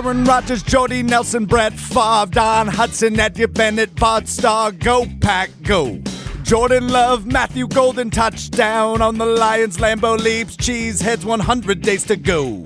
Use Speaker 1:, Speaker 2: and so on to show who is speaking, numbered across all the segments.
Speaker 1: Aaron Rodgers, Jordy Nelson, Brett Favre, Don Hudson, Eddie Bennett, Bart Starr, go Pack, go. Jordan Love, Matthew Golden, touchdown on the Lions, Lambeau leaps, Cheeseheads, 100 days to go.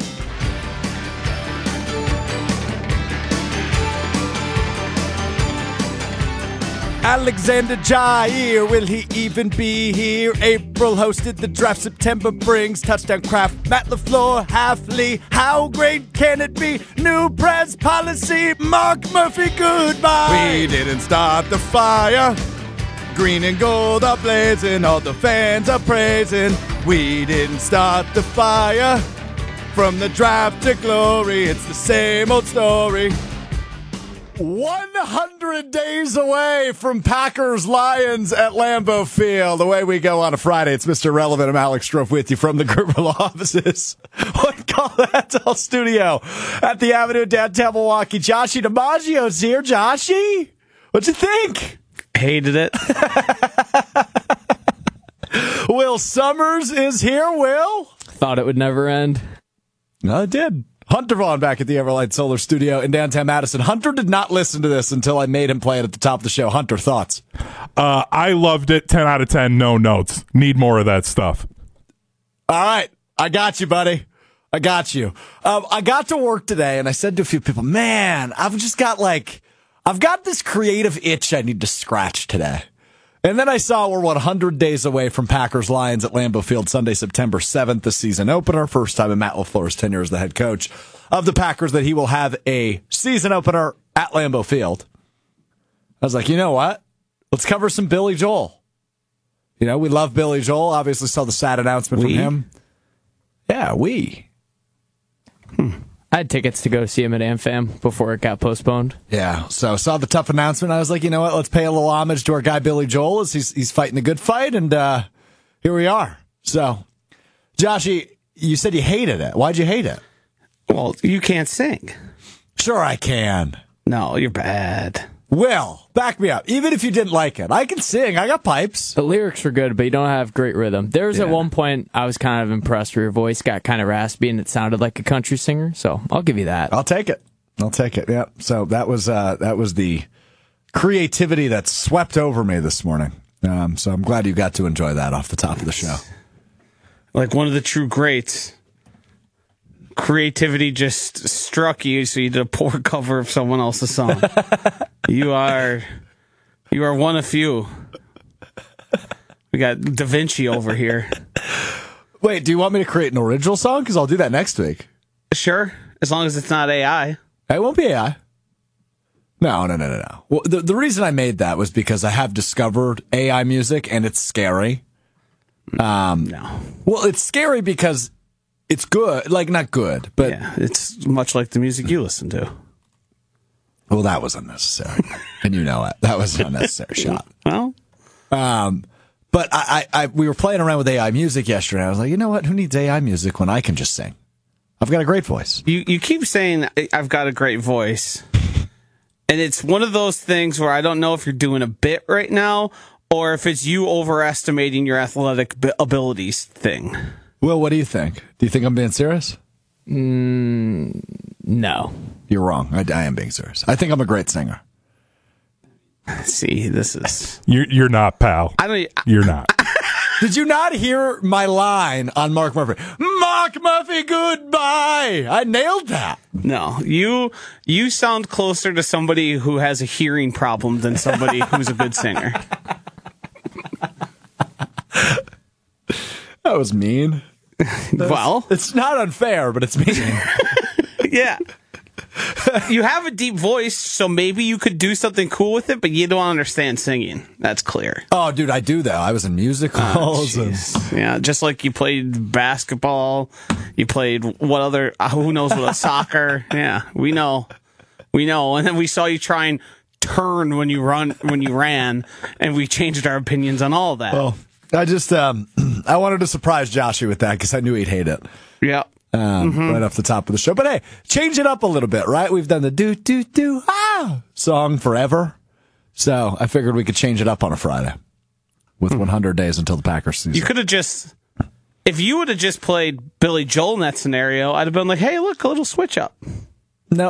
Speaker 1: Alexander Jair, will he even be here? April hosted the draft, September brings touchdown craft. Matt LaFleur, Halfley, how great can it be? New press policy, Mark Murphy, goodbye. We didn't start the fire. Green and gold are blazing, all the fans are praising. We didn't start the fire. From the draft to glory, it's the same old story. 100 days away from Packers Lions at Lambeau Field. Away we go on a Friday. It's Mr. Relevant. I'm Alex Strofe with you from the Gerber Law offices. What call that studio at the Avenue downtown Milwaukee. Joshy DiMaggio's here. Joshy, what'd you think?
Speaker 2: Hated it.
Speaker 1: Will Summers is here. Will?
Speaker 2: Thought it would never end.
Speaker 1: No, it did. Hunter Vaughn back at the Everlight Solar Studio in downtown Madison. Hunter did not listen to this until I made him play it at the top of the show. Hunter, thoughts?
Speaker 3: I loved it. 10 out of 10, no notes. Need more of that stuff.
Speaker 1: All right. I got you, buddy. I got you. I got to work today, and I said to a few people, man, I've got this creative itch I need to scratch today. And then I saw we're 100 days away from Packers Lions at Lambeau Field Sunday, September 7th, the season opener. First time in Matt LaFleur's tenure as the head coach of the Packers that he will have a season opener at Lambeau Field. I was like, you know what? Let's cover some Billy Joel. You know, we love Billy Joel. Obviously saw the sad announcement from him. Yeah,
Speaker 2: I had tickets to go see him at AmFam before it got postponed.
Speaker 1: Yeah, so saw the tough announcement. I was like, you know what? Let's pay a little homage to our guy Billy Joel as he's fighting the good fight, and here we are. So, Joshy, you said you hated it. Why'd you hate it?
Speaker 2: Well, you can't sing.
Speaker 1: Sure I can.
Speaker 2: No, you're bad.
Speaker 1: Will, back me up. Even if you didn't like it, I can sing. I got pipes.
Speaker 2: The lyrics were good, but you don't have great rhythm. There was at one point I was kind of impressed where your voice got kind of raspy and it sounded like a country singer. So I'll give you that.
Speaker 1: I'll take it. Yeah. So that was the creativity that swept over me this morning. So I'm glad you got to enjoy that off the top of the show.
Speaker 4: Like one of the true greats. Creativity just struck you, so you did a poor cover of someone else's song. You are one of few. We got Da Vinci over here.
Speaker 1: Wait, do you want me to create an original song? Because I'll do that next week.
Speaker 4: Sure, as long as it's not AI.
Speaker 1: It won't be AI. No. Well, the reason I made that was because I have discovered AI music, and it's scary.
Speaker 4: No.
Speaker 1: Well, it's scary because it's good. Like, not good, but...
Speaker 4: Yeah, it's much like the music you listen to.
Speaker 1: Well, that was unnecessary. And you know it. That was an unnecessary shot.
Speaker 4: Well...
Speaker 1: But we were playing around with AI music yesterday. I was like, you know what? Who needs AI music when I can just sing? I've got a great voice.
Speaker 4: You keep saying, I've got a great voice. And it's one of those things where I don't know if you're doing a bit right now or if it's you overestimating your athletic abilities thing.
Speaker 1: Will, what do you think? Do you think I'm being serious?
Speaker 2: No.
Speaker 1: You're wrong. I am being serious. I think I'm a great singer.
Speaker 4: See, this is...
Speaker 3: You're not, pal. You're not.
Speaker 1: Did you not hear my line on Mark Murphy? Mark Murphy, goodbye! I nailed that.
Speaker 4: No, you sound closer to somebody who has a hearing problem than somebody who's a good singer.
Speaker 1: That was mean.
Speaker 4: Well,
Speaker 1: it's not unfair, but it's mean.
Speaker 4: Yeah. You have a deep voice, so maybe you could do something cool with it, but you don't understand singing. That's clear.
Speaker 1: Oh, dude, I do, though. I was in musicals.
Speaker 4: Yeah, just like you played basketball. You played what other, who knows what, soccer. Yeah, we know. And then we saw you try and turn when you ran, and we changed our opinions on all that.
Speaker 1: Well, I just, I wanted to surprise Joshy with that because I knew he'd hate it.
Speaker 4: Yeah.
Speaker 1: Right off the top of the show. But hey, change it up a little bit, right? We've done the do song forever. So I figured we could change it up on a Friday with 100 days until the Packers season.
Speaker 4: You could have if you would have just played Billy Joel in that scenario, I'd have been like, hey, look, a little switch up.
Speaker 1: Nope.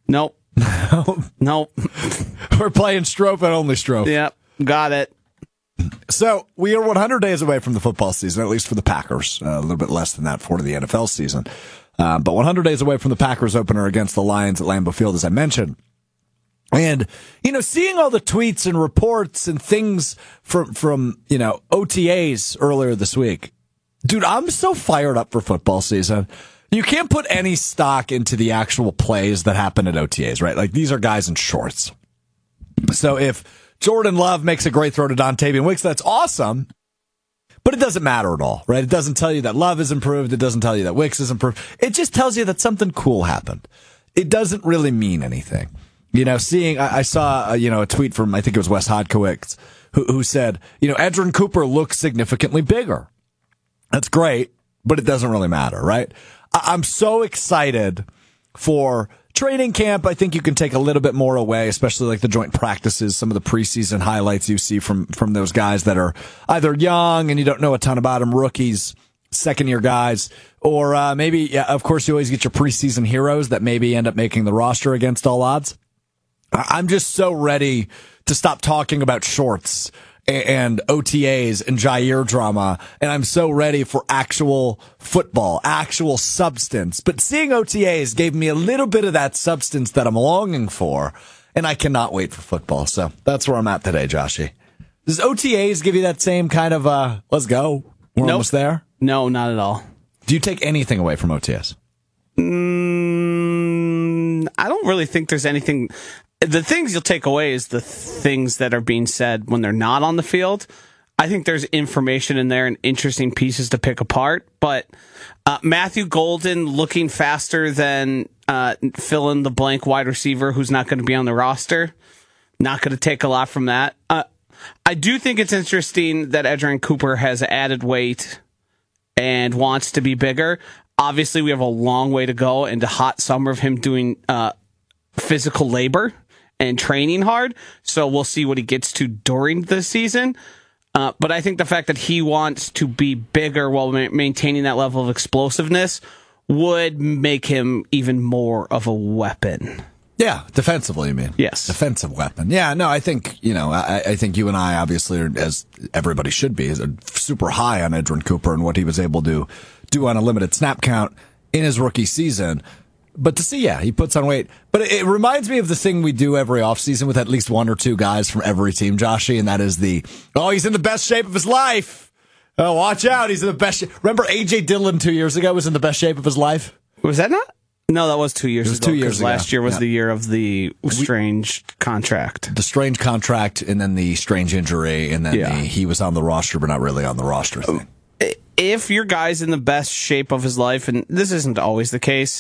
Speaker 4: Nope. Nope.
Speaker 1: We're playing Strofe and only Strofe.
Speaker 4: Yep. Got it.
Speaker 1: So we are 100 days away from the football season, at least for the Packers. A little bit less than that for the NFL season. But 100 days away from the Packers opener against the Lions at Lambeau Field, as I mentioned. And, seeing all the tweets and reports and things from OTAs earlier this week, dude, I'm so fired up for football season. You can't put any stock into the actual plays that happen at OTAs, right? Like, these are guys in shorts. So if Jordan Love makes a great throw to Dontavian Wicks, that's awesome. But it doesn't matter at all, right? It doesn't tell you that Love is improved. It doesn't tell you that Wicks is improved. It just tells you that something cool happened. It doesn't really mean anything. I saw, a tweet from, I think it was Wes Hodkiewicz, who said, Edgerrin Cooper looks significantly bigger. That's great, but it doesn't really matter, right? I'm so excited for training camp. I think you can take a little bit more away, especially like the joint practices, some of the preseason highlights you see from those guys that are either young and you don't know a ton about them, rookies, second-year guys, or maybe, of course, you always get your preseason heroes that maybe end up making the roster against all odds. I'm just so ready to stop talking about shorts and OTAs and Jair drama, and I'm so ready for actual football, actual substance. But seeing OTAs gave me a little bit of that substance that I'm longing for, and I cannot wait for football. So that's where I'm at today, Joshy. Does OTAs give you that same kind of, let's go, we're almost there?
Speaker 4: No, not at all.
Speaker 1: Do you take anything away from OTAs?
Speaker 4: I don't really think there's anything. The things you'll take away is the things that are being said when they're not on the field. I think there's information in there and interesting pieces to pick apart. But Matthew Golden looking faster than fill in the blank wide receiver who's not going to be on the roster. Not going to take a lot from that. I do think it's interesting that Edgerrin Cooper has added weight and wants to be bigger. Obviously, we have a long way to go into hot summer of him doing physical labor and training hard. So we'll see what he gets to during the season. But I think the fact that he wants to be bigger while maintaining that level of explosiveness would make him even more of a weapon.
Speaker 1: Yeah, defensively, you mean?
Speaker 4: Yes.
Speaker 1: Defensive weapon. Yeah, no, I think, I think you and I obviously, as everybody should be, is super high on Edgerrin Cooper and what he was able to do on a limited snap count in his rookie season. But to see, he puts on weight. But it reminds me of the thing we do every offseason with at least one or two guys from every team, Joshy, and that is he's in the best shape of his life. Oh, watch out, he's in the best shape. Remember A.J. Dillon 2 years ago was in the best shape of his life?
Speaker 4: Was that not? No, that was 2 years ago. It was
Speaker 1: 2 years ago.
Speaker 4: Last year was the year of the strange contract.
Speaker 1: The strange contract, and then the strange injury, and then he was on the roster, but not really on the roster thing.
Speaker 4: If your guy's in the best shape of his life, and this isn't always the case,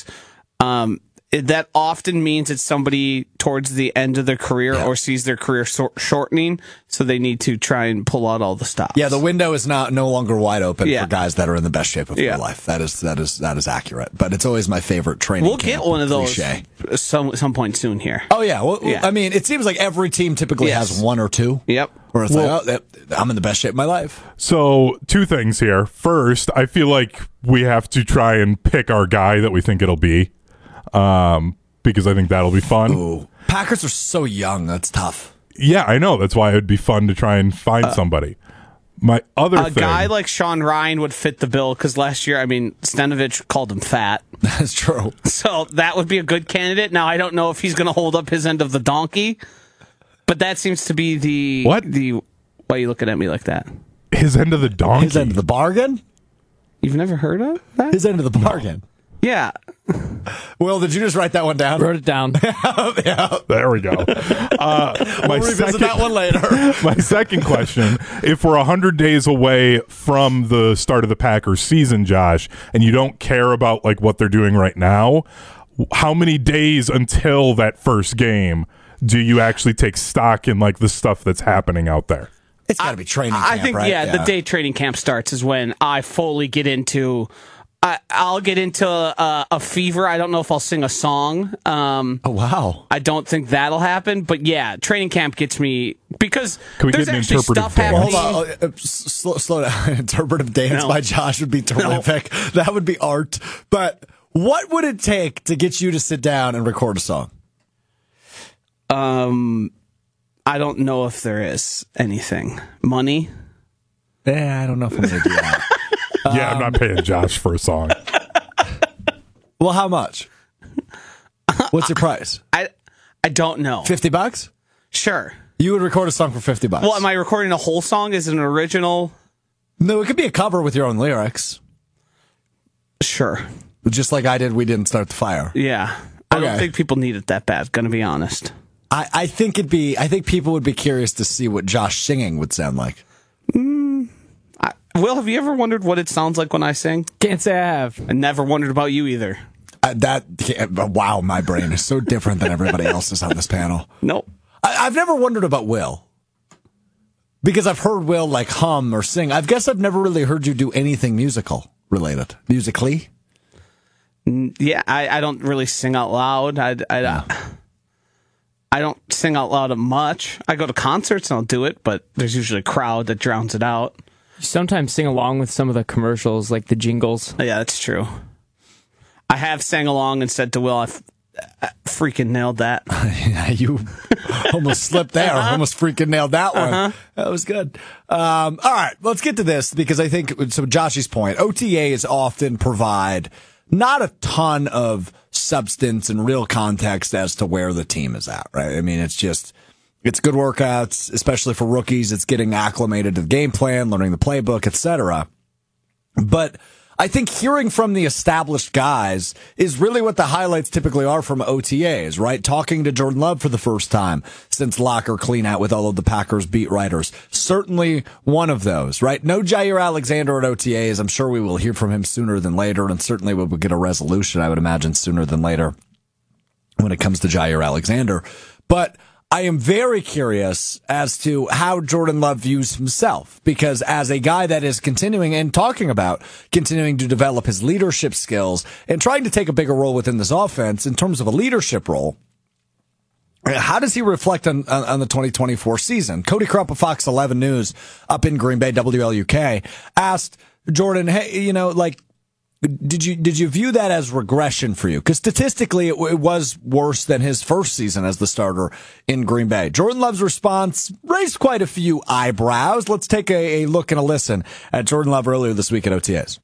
Speaker 4: that often means it's somebody towards the end of their career or sees their career shortening, so they need to try and pull out all the stops.
Speaker 1: Yeah, the window is no longer wide open for guys that are in the best shape of their life. That is accurate. But it's always my favorite training.
Speaker 4: We'll get one of those some point soon here.
Speaker 1: Oh yeah, I mean, it seems like every team typically has one or two.
Speaker 4: Yep.
Speaker 1: Where it's I'm in the best shape of my life.
Speaker 3: So, two things here. First, I feel like we have to try and pick our guy that we think it'll be. Because I think that'll be fun.
Speaker 1: Ooh. Packers are so young. That's tough.
Speaker 3: Yeah, I know. That's why it would be fun to try and find somebody. My other thing,
Speaker 4: guy like Sean Ryan would fit the bill because last year, Stanovich called him fat.
Speaker 1: That's true.
Speaker 4: So that would be a good candidate. Now, I don't know if he's going to hold up his end of the donkey, but that seems to be the...
Speaker 3: What?
Speaker 4: Why are you looking at me like that?
Speaker 3: His end of the donkey?
Speaker 1: His end of the bargain?
Speaker 4: You've never heard of that?
Speaker 1: His end of the bargain.
Speaker 4: Yeah.
Speaker 1: Will, did you just write that one down?
Speaker 2: Wrote it down.
Speaker 1: Yeah.
Speaker 3: There we go.
Speaker 1: We'll revisit that one later.
Speaker 3: My second question, if we're 100 days away from the start of the Packers season, Josh, and you don't care about like what they're doing right now, how many days until that first game do you actually take stock in like the stuff that's happening out there?
Speaker 1: It's got to be training camp,
Speaker 4: I think,
Speaker 1: right?
Speaker 4: the day training camp starts is when I fully get into... I'll get into a fever. I don't know if I'll sing a song.
Speaker 1: Oh, wow.
Speaker 4: I don't think that'll happen. But yeah, training camp gets me because there's actually stuff happening.
Speaker 1: Hold on. Slow down. Interpretive dance by Josh would be terrific. That would be art. But what would it take to get you to sit down and record a song?
Speaker 4: I don't know if there is anything. Money?
Speaker 1: Yeah, I don't know if I'm going to do that.
Speaker 3: Yeah, I'm not paying Josh for a song.
Speaker 1: Well, how much? What's your price?
Speaker 4: I don't know.
Speaker 1: $50?
Speaker 4: Sure.
Speaker 1: You would record a song for $50.
Speaker 4: Well, am I recording a whole song? Is it an original?
Speaker 1: No, it could be a cover with your own lyrics.
Speaker 4: Sure.
Speaker 1: Just like I did, We Didn't Start the Fire.
Speaker 4: Yeah. I don't
Speaker 1: Okay.
Speaker 4: think people need it that bad, gonna be honest.
Speaker 1: I think people would be curious to see what Josh singing would sound like.
Speaker 4: Will, have you ever wondered what it sounds like when I sing?
Speaker 2: Can't say I have.
Speaker 4: I never wondered about you either.
Speaker 1: Wow, my brain is so different than everybody else's on this panel.
Speaker 4: Nope.
Speaker 1: I've never wondered about Will. Because I've heard Will like hum or sing. I guess I've never really heard you do anything musical related. Musically?
Speaker 4: Yeah, I don't really sing out loud. I don't sing out loud much. I go to concerts and I'll do it, but there's usually a crowd that drowns it out.
Speaker 2: You sometimes sing along with some of the commercials, like the jingles.
Speaker 4: Yeah, that's true. I have sang along and said to Will, I freaking nailed that.
Speaker 1: Yeah, you almost slipped there. Almost freaking nailed that one. That was good. All right, let's get to this because I think, so Josh's point, OTAs often provide not a ton of substance and real context as to where the team is at, right? I mean, it's good workouts, especially for rookies. It's getting acclimated to the game plan, learning the playbook, etc. But I think hearing from the established guys is really what the highlights typically are from OTAs, right? Talking to Jordan Love for the first time since locker cleanout with all of the Packers beat writers. Certainly one of those, right? No Jair Alexander at OTAs. I'm sure we will hear from him sooner than later, and certainly we will get a resolution, I would imagine, sooner than later when it comes to Jair Alexander. But I am very curious as to how Jordan Love views himself, because as a guy that is continuing and talking about continuing to develop his leadership skills and trying to take a bigger role within this offense in terms of a leadership role, how does he reflect on the 2024 season? Cody Krupp of Fox 11 News up in Green Bay, WLUK, asked Jordan, hey, did you view that as regression for you? Because statistically, it was worse than his first season as the starter in Green Bay. Jordan Love's response raised quite a few eyebrows. Let's take a look and a listen at Jordan Love earlier this week at OTAs.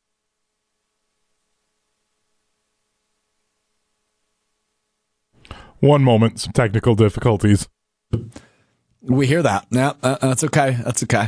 Speaker 3: One moment, some technical difficulties.
Speaker 1: We hear that. Yeah, that's okay. That's okay.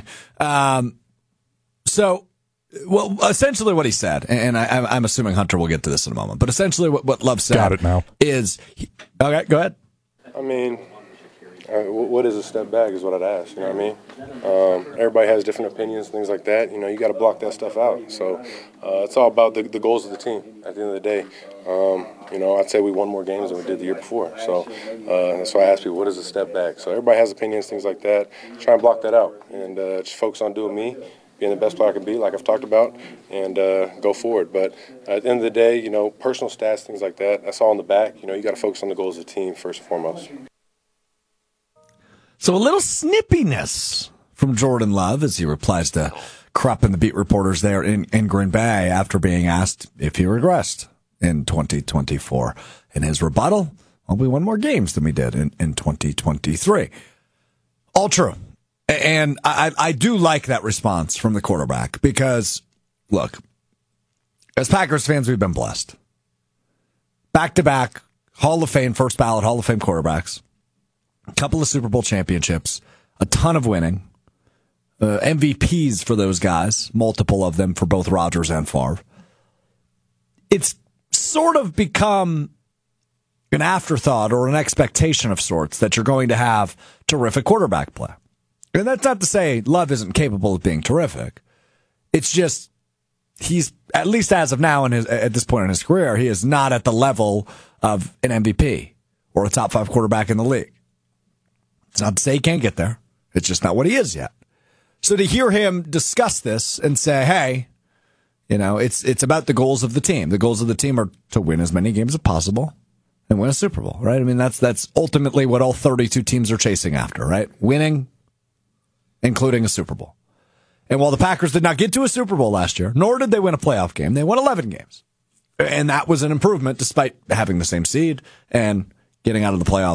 Speaker 1: Well, essentially what he said, and I'm assuming Hunter will get to this in a moment, but essentially what Love said
Speaker 3: Got it now.
Speaker 1: is, okay, go ahead.
Speaker 5: I mean, what is a step back is what I'd ask, you know what I mean? Everybody has different opinions, things like that. You know, you got to block that stuff out. So it's all about the goals of the team at the end of the day. I'd say we won more games than we did the year before. So that's why I ask people, what is a step back? So everybody has opinions, things like that. Try and block that out and just focus on doing me, being the best player I can be, like I've talked about, and go forward. But at the end of the day, personal stats, things like that, that's all in the back. You got to focus on the goals of the team first and foremost.
Speaker 1: So a little snippiness from Jordan Love as he replies to Krupp and the beat reporters there in Green Bay after being asked if he regressed in 2024. In his rebuttal, well, we won more games than we did in 2023. All true. And I do like that response from the quarterback because, look, as Packers fans, we've been blessed. Back-to-back Hall of Fame, first ballot Hall of Fame quarterbacks, a couple of Super Bowl championships, a ton of winning, MVPs for those guys, multiple of them for both Rodgers and Favre. It's sort of become an afterthought or an expectation of sorts that you're going to have terrific quarterback play. And that's not to say Love isn't capable of being terrific. It's just he's, at least as of now at this point in his career, he is not at the level of an MVP or a top 5 quarterback in the league. It's not to say he can't get there. It's just not what he is yet. So to hear him discuss this and say, hey, it's about the goals of the team. The goals of the team are to win as many games as possible and win a Super Bowl, right? I mean, that's ultimately what all 32 teams are chasing after, right? Winning, including a Super Bowl. And while the Packers did not get to a Super Bowl last year, nor did they win a playoff game, they won 11 games. And that was an improvement despite having the same seed and getting out of the playoffs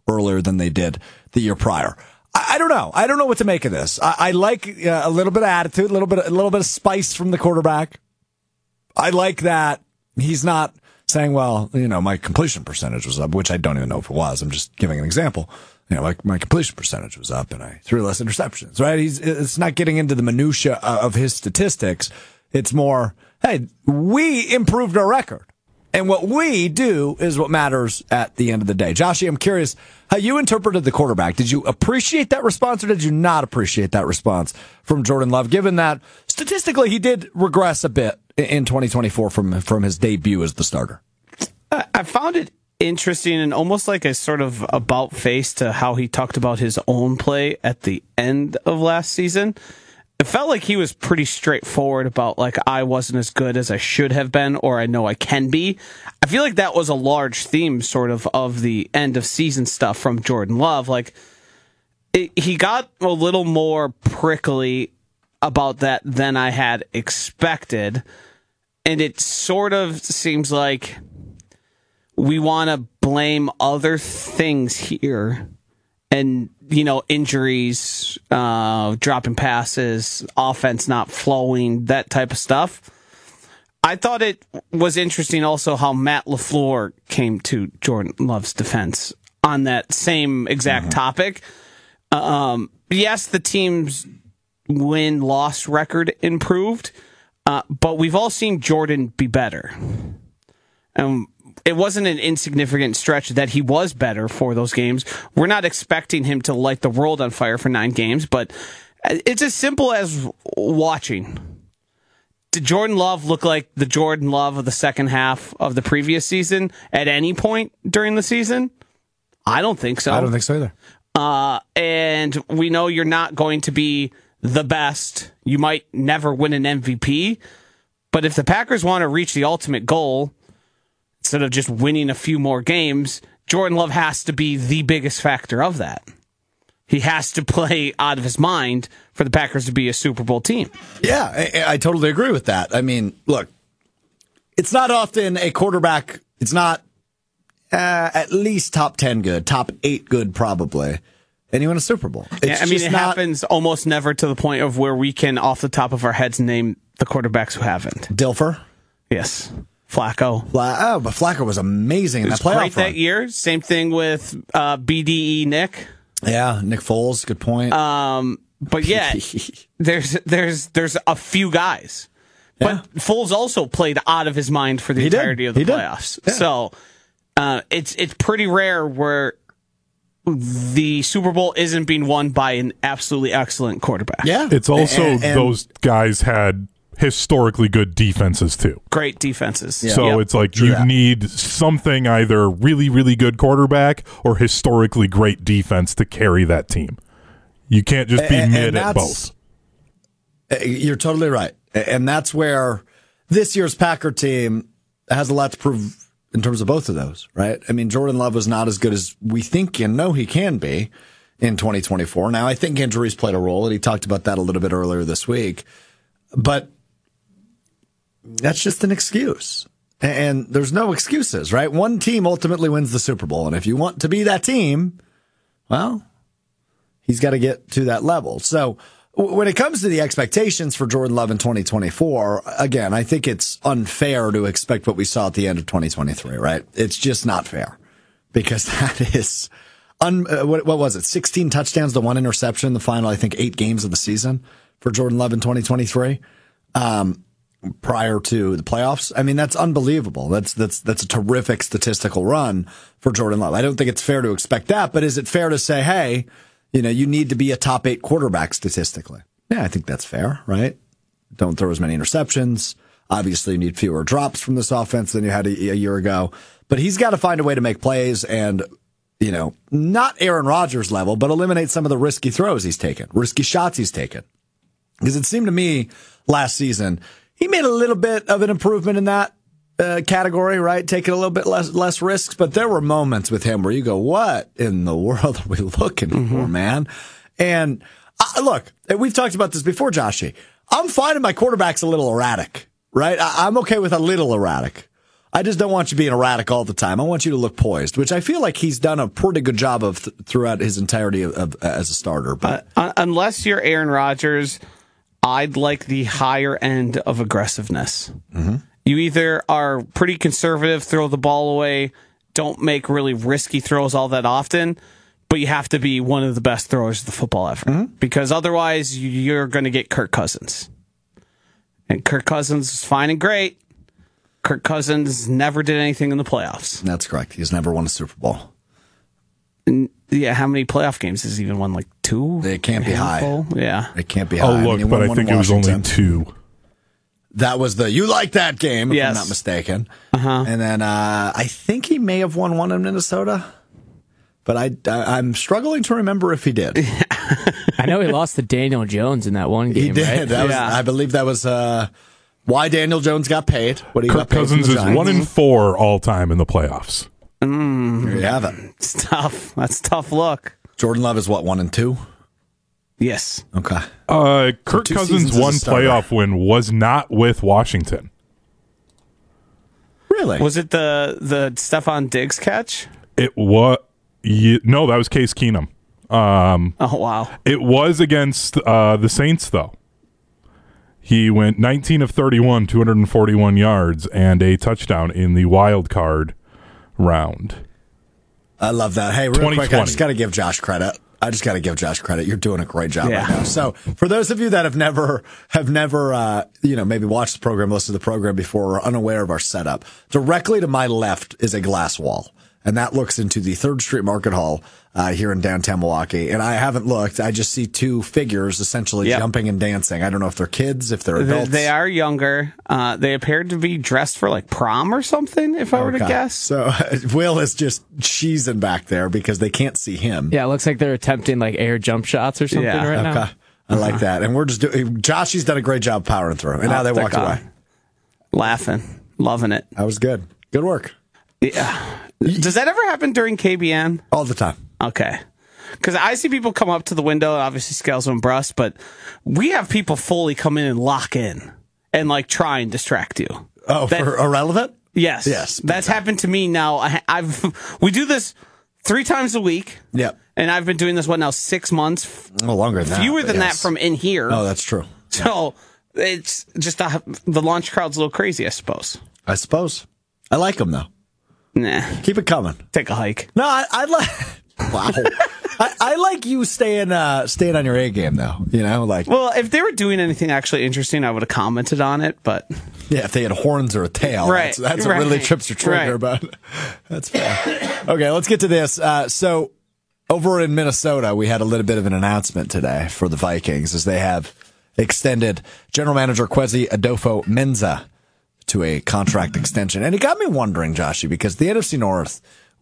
Speaker 1: earlier than they did the year prior. I don't know. I don't know what to make of this. I like a little bit of attitude, a little bit of spice from the quarterback. I like that he's not saying, well, my completion percentage was up, which I don't even know if it was. I'm just giving an example. My completion percentage was up and I threw less interceptions, right? It's not getting into the minutia of his statistics. It's more, hey, we improved our record. And what we do is what matters at the end of the day. Joshy, I'm curious how you interpreted the quarterback. Did you appreciate that response or did you not appreciate that response from Jordan Love, given that statistically he did regress a bit in 2024 from his debut as the starter?
Speaker 4: I found it interesting and almost like a sort of about face to how he talked about his own play at the end of last season. It felt like he was pretty straightforward about, like, I wasn't as good as I should have been, or I know I can be. I feel like that was a large theme sort of the end of season stuff from Jordan Love. Like, he got a little more prickly about that than I had expected. And it sort of seems like we want to blame other things here. And, injuries, dropping passes, offense not flowing, that type of stuff. I thought it was interesting also how Matt LaFleur came to Jordan Love's defense on that same exact topic. Yes, the team's win-loss record improved, but we've all seen Jordan be better. It wasn't an insignificant stretch that he was better for those games. We're not expecting him to light the world on fire for 9 games, but it's as simple as watching. Did Jordan Love look like the Jordan Love of the second half of the previous season at any point during the season? I don't think so.
Speaker 1: I don't think so either.
Speaker 4: And we know you're not going to be the best. You might never win an MVP, but if the Packers want to reach the ultimate goal, instead of just winning a few more games, Jordan Love has to be the biggest factor of that. He has to play out of his mind for the Packers to be a Super Bowl team.
Speaker 1: Yeah, I totally agree with that. I mean, look, it's not often a quarterback, it's not at least top 10 good, top 8 good probably, and you win a Super Bowl.
Speaker 4: It happens almost never to the point of where we can, off the top of our heads, name the quarterbacks who haven't.
Speaker 1: Dilfer?
Speaker 4: Yes. Flacco.
Speaker 1: But Flacco was amazing in that playoff
Speaker 4: great that year. Same thing with BDE Nick.
Speaker 1: Yeah, Nick Foles. Good point.
Speaker 4: But yeah, there's a few guys. But Foles also played out of his mind for the entirety of the playoffs. Yeah. So it's pretty rare where the Super Bowl isn't being won by an absolutely excellent quarterback.
Speaker 1: Yeah,
Speaker 3: it's also those guys had historically good defenses too.
Speaker 4: Great defenses.
Speaker 3: Yeah. So it's like you need something, either really, really good quarterback or historically great defense to carry that team. You can't just be mid at both.
Speaker 1: You're totally right. And that's where this year's Packer team has a lot to prove in terms of both of those, right? I mean, Jordan Love was not as good as we think and know he can be in 2024. Now, I think injuries played a role, and he talked about that a little bit earlier this week. But that's just an excuse. And there's no excuses, right? One team ultimately wins the Super Bowl. And if you want to be that team, well, he's got to get to that level. So when it comes to the expectations for Jordan Love in 2024, again, I think it's unfair to expect what we saw at the end of 2023, right? It's just not fair because that is, what was it? 16 touchdowns to 1 interception in the final, I think, 8 games of the season for Jordan Love in 2023. Prior to the playoffs. I mean, that's unbelievable. That's a terrific statistical run for Jordan Love. I don't think it's fair to expect that, but is it fair to say, hey, you need to be a top 8 quarterback statistically? Yeah, I think that's fair, right? Don't throw as many interceptions. Obviously, you need fewer drops from this offense than you had a year ago, but he's got to find a way to make plays and, not Aaron Rodgers level, but eliminate some of the risky throws he's taken, risky shots he's taken. Because it seemed to me last season, he made a little bit of an improvement in that category, right? Taking a little bit less risks, but there were moments with him where you go, what in the world are we looking for, man? And look, we've talked about this before, Joshy. I'm finding my quarterback's a little erratic, right? I'm okay with a little erratic. I just don't want you being erratic all the time. I want you to look poised, which I feel like he's done a pretty good job of throughout his entirety of as a starter. But
Speaker 4: unless you're Aaron Rodgers, I'd like the higher end of aggressiveness. Mm-hmm. You either are pretty conservative, throw the ball away, don't make really risky throws all that often, but you have to be one of the best throwers of the football ever. Because otherwise, you're going to get Kirk Cousins. And Kirk Cousins is fine and great. Kirk Cousins never did anything in the playoffs.
Speaker 1: That's correct. He's never won a Super Bowl.
Speaker 4: And yeah, how many playoff games has he even won? Like 2?
Speaker 1: It can't be high.
Speaker 4: Yeah.
Speaker 1: It can't be
Speaker 3: Oh,
Speaker 1: high.
Speaker 3: look, but I think it was only 2.
Speaker 1: That was the You Like That game, if
Speaker 4: Yes.
Speaker 1: I'm not mistaken. And then I think he may have won one in Minnesota, but I'm struggling to remember if he did.
Speaker 2: I know he lost to Daniel Jones in that one game.
Speaker 1: He did.
Speaker 2: Right?
Speaker 1: That was, I believe that was why Daniel Jones got paid. What he
Speaker 3: Kirk
Speaker 1: got paid from
Speaker 3: Cousins
Speaker 1: the
Speaker 3: is
Speaker 1: Giants.
Speaker 3: 1-4 all time in the playoffs.
Speaker 1: There you have it.
Speaker 4: It's tough. That's a tough look.
Speaker 1: Jordan Love is what, 1-2?
Speaker 4: Yes.
Speaker 1: Okay.
Speaker 3: Kirk
Speaker 1: 2
Speaker 3: Cousins'
Speaker 1: seasons as
Speaker 3: one
Speaker 1: a starter.
Speaker 3: playoff win was not with Washington.
Speaker 1: Really?
Speaker 4: Was it the Stephon Diggs catch?
Speaker 3: It was no, that was Case Keenum.
Speaker 4: Oh, wow.
Speaker 3: It was against the Saints, though. He went 19 of 31, 241 yards, and a touchdown in the wild card round.
Speaker 1: I love that. Hey, real quick, I
Speaker 3: 2020.
Speaker 1: just got to give Josh credit. You're doing a great job
Speaker 4: Yeah.
Speaker 1: right now. So, for those of you that have never, maybe watched the program, listened to the program before, or unaware of our setup, directly to my left is a glass wall, and that looks into the 3rd Street Market Hall here in downtown Milwaukee. And I haven't looked. I just see 2 figures essentially
Speaker 4: Yep.
Speaker 1: jumping and dancing. I don't know if they're kids, if they're adults.
Speaker 4: They are younger. They appeared to be dressed for like prom or something, if I were to
Speaker 1: Okay.
Speaker 4: guess.
Speaker 1: So Will is just cheesing back there because they can't see him.
Speaker 2: Yeah, it looks like they're attempting like air jump shots or something
Speaker 4: Yeah.
Speaker 2: right now.
Speaker 1: Okay. I like that. And we're just doing, Joshy's done a great job powering through. And now they
Speaker 4: thank
Speaker 1: walked
Speaker 4: God.
Speaker 1: away.
Speaker 4: Laughing. Loving it.
Speaker 1: That was good. Good work.
Speaker 4: Yeah. Does that ever happen during KBN?
Speaker 1: All the time.
Speaker 4: Okay. Because I see people come up to the window, obviously Scales and Brust, but we have people fully come in and lock in and like try and distract you.
Speaker 1: Oh,
Speaker 4: That-
Speaker 1: for irrelevant?
Speaker 4: Yes.
Speaker 1: Yes.
Speaker 4: That's happened to me now. We do this 3 times a week.
Speaker 1: Yep.
Speaker 4: And I've been doing this, 6 months?
Speaker 1: No longer than that.
Speaker 4: Fewer
Speaker 1: but
Speaker 4: than
Speaker 1: yes.
Speaker 4: that from in here.
Speaker 1: Oh, that's true.
Speaker 4: So it's just the launch crowd's a little crazy, I suppose.
Speaker 1: I suppose. I like them, though.
Speaker 4: Nah.
Speaker 1: Keep it coming.
Speaker 4: Take a hike.
Speaker 1: No, I like. Wow. I like you staying on your A game, though. You know, like,
Speaker 4: Well, if they were doing anything actually interesting, I would have commented on it, but
Speaker 1: yeah, if they had horns or a tail,
Speaker 4: Right,
Speaker 1: that's what really
Speaker 4: right,
Speaker 1: trips your trigger.
Speaker 4: right.
Speaker 1: But that's fair. Okay, let's get to this. So, over in Minnesota, we had a little bit of an announcement today for the Vikings as they have extended general manager Kwesi Adolfo-Mensah to a contract extension. And it got me wondering, Joshy, because the NFC North,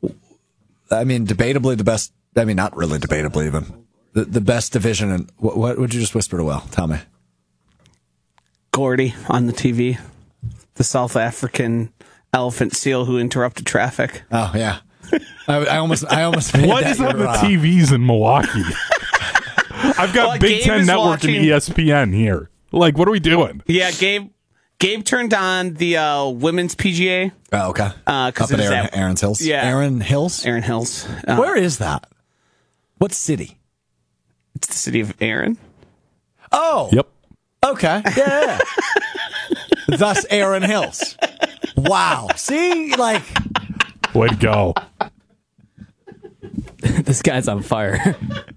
Speaker 1: I mean, debatably the best, I mean, not really debatably even, the best division. And what would you just whisper to Will? Tell me.
Speaker 4: Gordy on the TV, the South African elephant seal who interrupted traffic.
Speaker 1: Oh, yeah. I almost made
Speaker 3: What
Speaker 1: that
Speaker 3: is on
Speaker 1: your,
Speaker 3: the TVs in Milwaukee? I've got
Speaker 4: Well,
Speaker 3: Big
Speaker 4: Gabe
Speaker 3: Ten
Speaker 4: is
Speaker 3: Network and
Speaker 4: watching-
Speaker 3: ESPN here. Like, what are we doing?
Speaker 4: Yeah, Gabe turned on the women's PGA.
Speaker 1: Oh, okay. Up
Speaker 4: 'cause
Speaker 1: at
Speaker 4: it's
Speaker 1: Aaron's Hills?
Speaker 4: Yeah.
Speaker 1: Aaron Hills?
Speaker 4: Aaron Hills.
Speaker 1: Where is that? What city?
Speaker 4: It's the city of Aaron.
Speaker 1: Oh.
Speaker 3: Yep.
Speaker 1: Okay. Yeah. Thus, Aaron Hills. Wow. See, like,
Speaker 3: Way to go.
Speaker 2: This guy's on fire.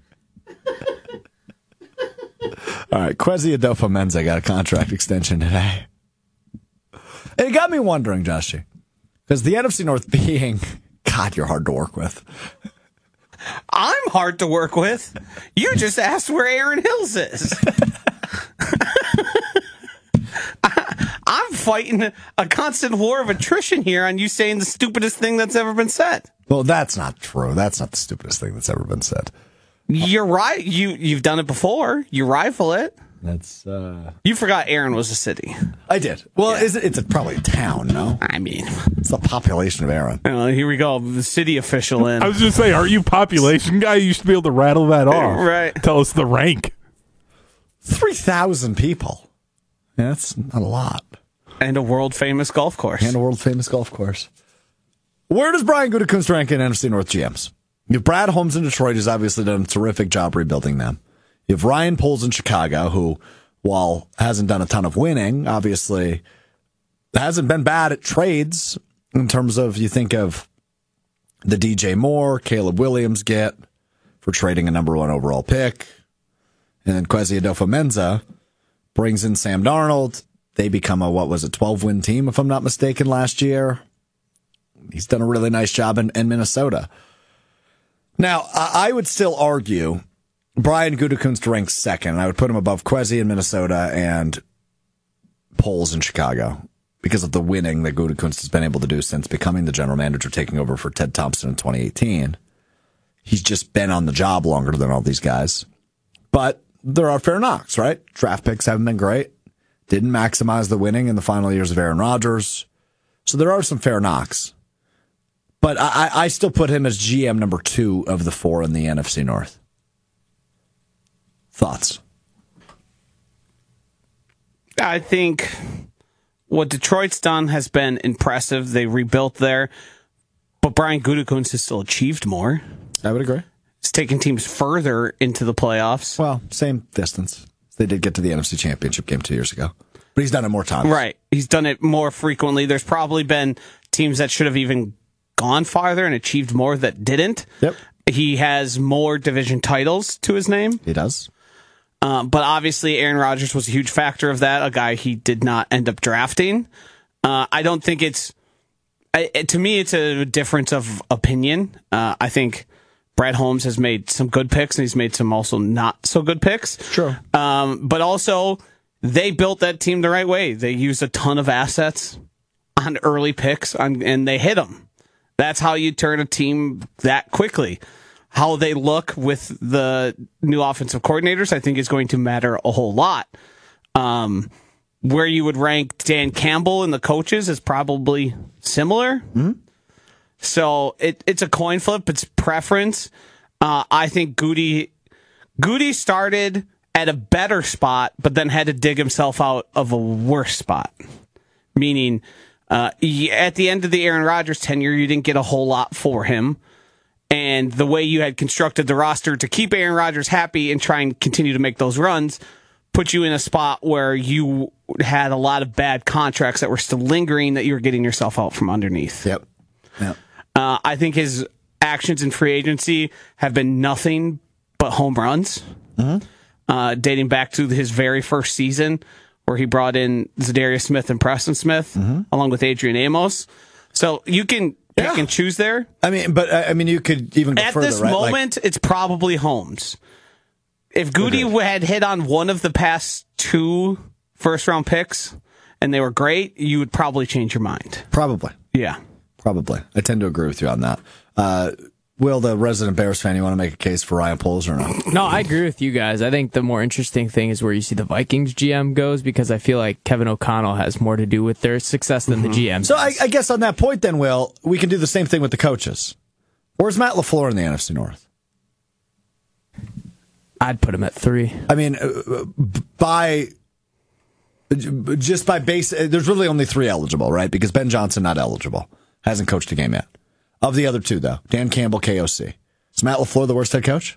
Speaker 1: all right. Kwesi Adolfo-Mensah got a contract extension today. It got me wondering, Joshy, because the NFC North being, God, you're hard to work with.
Speaker 4: I'm hard to work with. You just asked where Aaron Hills is. I'm fighting a constant war of attrition here on you saying the stupidest thing that's ever been said.
Speaker 1: Well, that's not true. That's not the stupidest thing that's ever been said.
Speaker 4: You're right. You've done it before. You rifle it.
Speaker 1: That's,
Speaker 4: You forgot Aaron was a city.
Speaker 1: I did. Well, it's probably a town, no?
Speaker 4: I mean,
Speaker 1: It's the population of Aaron.
Speaker 4: here we go. The city official in.
Speaker 3: I was just saying, are you population guy? You should be able to rattle that off.
Speaker 4: Right.
Speaker 3: Tell us the rank.
Speaker 1: 3,000 people. Yeah, that's not a lot.
Speaker 4: And a world-famous golf course.
Speaker 1: And a world-famous golf course. Where does Brian Gutekunst rank in NFC North GMs? You have Brad Holmes in Detroit, who's obviously done a terrific job rebuilding them. You have Ryan Poles in Chicago, who, while hasn't done a ton of winning, obviously hasn't been bad at trades in terms of, you think of the DJ Moore, Caleb Williams get for trading a number 1 overall pick. And then Kwesi Adofo-Mensah brings in Sam Darnold. They become a, 12-win team, if I'm not mistaken, last year. He's done a really nice job in Minnesota. Now, I would still argue Brian Gutekunst ranks second. I would put him above Kwesi in Minnesota and Poles in Chicago because of the winning that Gutekunst has been able to do since becoming the general manager, taking over for Ted Thompson in 2018. He's just been on the job longer than all these guys. But there are fair knocks, right? Draft picks haven't been great. Didn't maximize the winning in the final years of Aaron Rodgers. So there are some fair knocks. But I still put him as GM number 2 of the 4 in the NFC North. Thoughts?
Speaker 4: I think what Detroit's done has been impressive. They rebuilt there. But Brian Gutekunst has still achieved more.
Speaker 1: I would agree.
Speaker 4: He's taken teams further into the playoffs.
Speaker 1: Well, same distance. They did get to the NFC Championship game 2 years ago. But he's done it more times.
Speaker 4: Right. He's done it more frequently. There's probably been teams that should have even gone farther and achieved more that didn't.
Speaker 1: Yep.
Speaker 4: He has more division titles to his name.
Speaker 1: He does.
Speaker 4: But obviously Aaron Rodgers was a huge factor of that, a guy he did not end up drafting. I don't think to me, it's a difference of opinion. I think Brad Holmes has made some good picks, and he's made some also not so good picks.
Speaker 1: Sure.
Speaker 4: But also, they built that team the right way. They used a ton of assets on early picks, and they hit them. That's how you turn a team that quickly. How they look with the new offensive coordinators, I think, is going to matter a whole lot. Where you would rank Dan Campbell and the coaches is probably similar. Mm-hmm. So it's a coin flip. It's preference. I think Goody started at a better spot, but then had to dig himself out of a worse spot. Meaning, at the end of the Aaron Rodgers tenure, you didn't get a whole lot for him. And the way you had constructed the roster to keep Aaron Rodgers happy and try and continue to make those runs put you in a spot where you had a lot of bad contracts that were still lingering that you were getting yourself out from underneath.
Speaker 1: Yep.
Speaker 4: I think his actions in free agency have been nothing but home runs, dating back to his very first season where he brought in Zadarius Smith and Preston Smith along with Adrian Amos. So you can pick and choose there.
Speaker 1: I mean, you could even go
Speaker 4: at
Speaker 1: further,
Speaker 4: this
Speaker 1: right?
Speaker 4: moment, it's probably Holmes. If Goody had hit on one of the past 2 first-round picks and they were great, you would probably change your mind.
Speaker 1: Probably.
Speaker 4: Yeah.
Speaker 1: Probably. I tend to agree with you on that. Will, the resident Bears fan, you want to make a case for Ryan Poles or not?
Speaker 2: No, I agree with you guys. I think the more interesting thing is where you see the Vikings GM goes, because I feel like Kevin O'Connell has more to do with their success than the GM.
Speaker 1: So I guess on that point then, Will, we can do the same thing with the coaches. Where's Matt LaFleur in the NFC North?
Speaker 2: I'd put him at 3.
Speaker 1: I mean, by base, there's really only 3 eligible, right? Because Ben Johnson not eligible. Hasn't coached a game yet. Of the other 2, though, Dan Campbell, KOC. Is Matt LaFleur the worst head coach?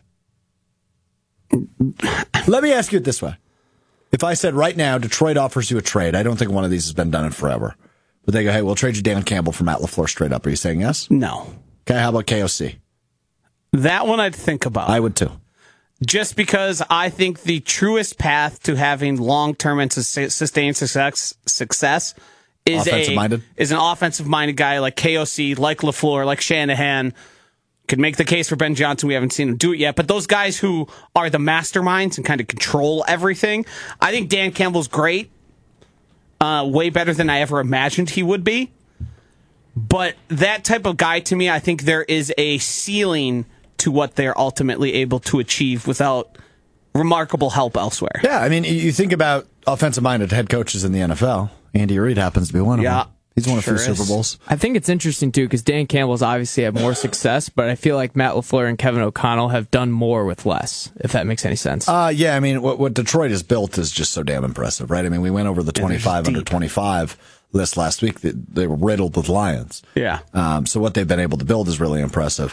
Speaker 1: Let me ask you it this way. If I said right now Detroit offers you a trade, I don't think one of these has been done in forever. But they go, hey, we'll trade you Dan Campbell for Matt LaFleur straight up. Are you saying yes?
Speaker 4: No.
Speaker 1: Okay, how about KOC?
Speaker 4: That one I'd think about.
Speaker 1: I would too.
Speaker 4: Just because I think the truest path to having long-term and sustained success is an offensive-minded guy like KOC, like LaFleur, like Shanahan. Could make the case for Ben Johnson. We haven't seen him do it yet. But those guys who are the masterminds and kind of control everything, I think Dan Campbell's great. Way better than I ever imagined he would be. But that type of guy, to me, I think there is a ceiling to what they're ultimately able to achieve without remarkable help elsewhere.
Speaker 1: Yeah, I mean, you think about offensive-minded head coaches in the NFL. Andy Reid happens to be one of them. He's won a few Super Bowls.
Speaker 2: I think it's interesting, too, because Dan Campbell's obviously had more success, but I feel like Matt LaFleur and Kevin O'Connell have done more with less, if that makes any sense.
Speaker 1: Yeah, I mean, what Detroit has built is just so damn impressive, right? I mean, we went over the 25 under 25 list last week. They were riddled with Lions.
Speaker 4: Yeah.
Speaker 1: So what they've been able to build is really impressive.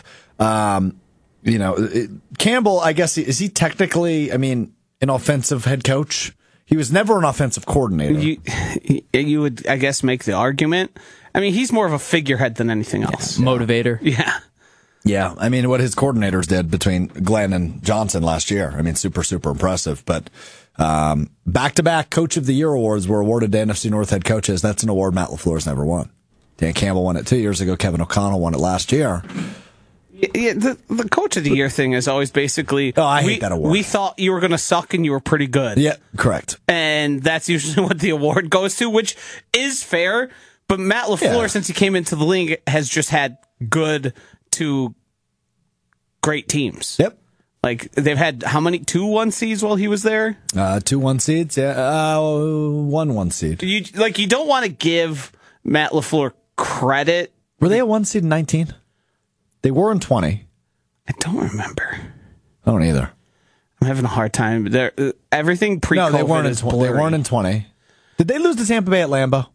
Speaker 1: Campbell, I guess, is he technically, an offensive head coach? He was never an offensive coordinator.
Speaker 4: You would, I guess, make the argument. He's more of a figurehead than anything else.
Speaker 2: Motivator.
Speaker 4: Yeah.
Speaker 1: Yeah, what his coordinators did between Glenn and Johnson last year, super, super impressive. But back-to-back Coach of the Year awards were awarded to NFC North head coaches. That's an award Matt LaFleur's never won. Dan Campbell won it 2 years ago. Kevin O'Connell won it last year.
Speaker 4: Yeah, the Coach of the Year thing is always basically,
Speaker 1: I hate that award.
Speaker 4: We thought you were going to suck and you were pretty good.
Speaker 1: Yeah, correct.
Speaker 4: And that's usually what the award goes to, which is fair. But Matt LaFleur, since he came into the league, has just had good to great teams.
Speaker 1: Yep.
Speaker 4: Like, they've had how many? 2 1 seeds while he was there?
Speaker 1: 2 1 seeds, yeah. 1 1 seed.
Speaker 4: You don't want to give Matt LaFleur credit.
Speaker 1: Were they a 1 seed in 19? They were in 20.
Speaker 4: I don't remember.
Speaker 1: I don't either.
Speaker 4: I'm having a hard time. Everything pre-COVID
Speaker 1: they weren't
Speaker 4: is
Speaker 1: in
Speaker 4: blurry.
Speaker 1: They weren't in 20. Did they lose to Tampa Bay at Lambeau?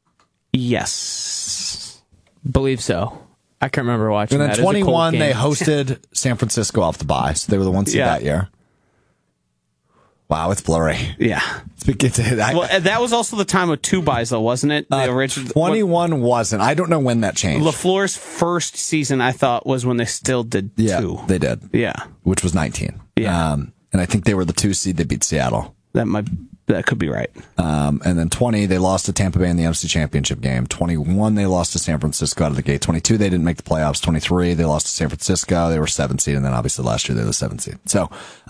Speaker 4: Yes.
Speaker 2: Believe so. I can't remember watching
Speaker 1: and
Speaker 2: that.
Speaker 1: then 21, they hosted San Francisco off the bye, so they were the 1 seed that year. Wow, it's blurry.
Speaker 4: Yeah.
Speaker 1: Well,
Speaker 4: that was also the time of 2 buys, though, wasn't it? The original
Speaker 1: 21 wasn't. I don't know when that changed.
Speaker 4: LaFleur's first season, I thought, was when they still did 2.
Speaker 1: They did.
Speaker 4: Yeah.
Speaker 1: Which was 19.
Speaker 4: Yeah.
Speaker 1: And I think they were the 2 seed. They beat Seattle.
Speaker 4: That could be right.
Speaker 1: And then 20, they lost to Tampa Bay in the NFC Championship game. 21, they lost to San Francisco out of the gate. 22, they didn't make the playoffs. 23, they lost to San Francisco. They were 7 seed. And then obviously last year they were the 7 seed. So,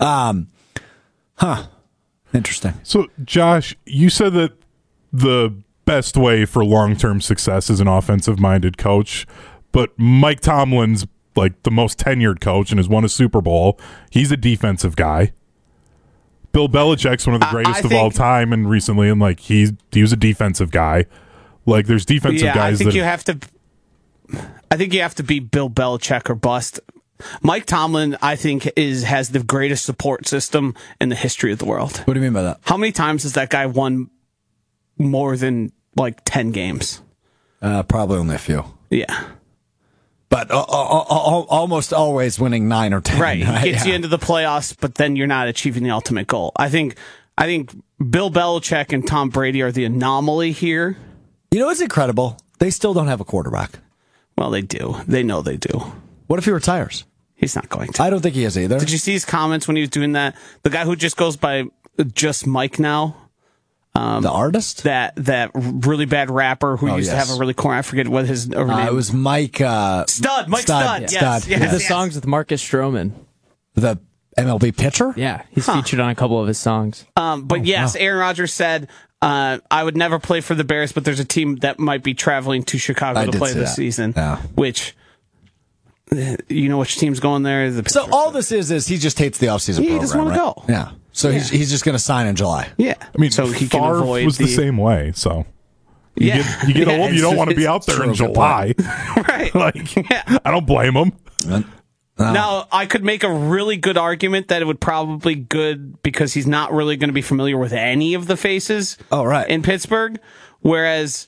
Speaker 1: interesting.
Speaker 3: So, Josh, you said that the best way for long-term success is an offensive-minded coach, but Mike Tomlin's like the most tenured coach and has won a Super Bowl. He's a defensive guy. Bill Belichick's one of the greatest of all time, and recently, and he was a defensive guy. Like, there's defensive guys. I think
Speaker 4: you have to be Bill Belichick or bust. Mike Tomlin, I think, has the greatest support system in the history of the world.
Speaker 1: What do you mean by that?
Speaker 4: How many times has that guy won more than 10 games?
Speaker 1: Probably only a few.
Speaker 4: Yeah.
Speaker 1: But almost always winning 9 or 10.
Speaker 4: Right. He gets you into the playoffs, but then you're not achieving the ultimate goal. I think Bill Belichick and Tom Brady are the anomaly here.
Speaker 1: You know what's incredible? They still don't have a quarterback.
Speaker 4: Well, they do. They know they do.
Speaker 1: What if he retires?
Speaker 4: He's not going to.
Speaker 1: I don't think he is either.
Speaker 4: Did you see his comments when he was doing that? The guy who just goes by just Mike now.
Speaker 1: The artist?
Speaker 4: That really bad rapper who used to have a really corny, I forget what his name.
Speaker 1: It was Mike...
Speaker 4: Stud. Mike Stud.
Speaker 1: Stud.
Speaker 4: Yes.
Speaker 2: The songs with Marcus Stroman.
Speaker 1: The MLB pitcher?
Speaker 2: Yeah, he's featured on a couple of his songs.
Speaker 4: Aaron Rodgers said, I would never play for the Bears, but there's a team that might be traveling to Chicago to play this season.
Speaker 1: Yeah.
Speaker 4: Which, you know which team's going there?
Speaker 1: So all this is he just hates the offseason program,
Speaker 4: he doesn't want to go.
Speaker 1: Yeah. So he's just going to sign in July.
Speaker 4: Yeah.
Speaker 3: So he can avoid was the same way, so... You get old, you don't want to be out there in July.
Speaker 4: Right.
Speaker 3: I don't blame him.
Speaker 4: Now, I could make a really good argument that it would probably good because he's not really going to be familiar with any of the faces in Pittsburgh. Whereas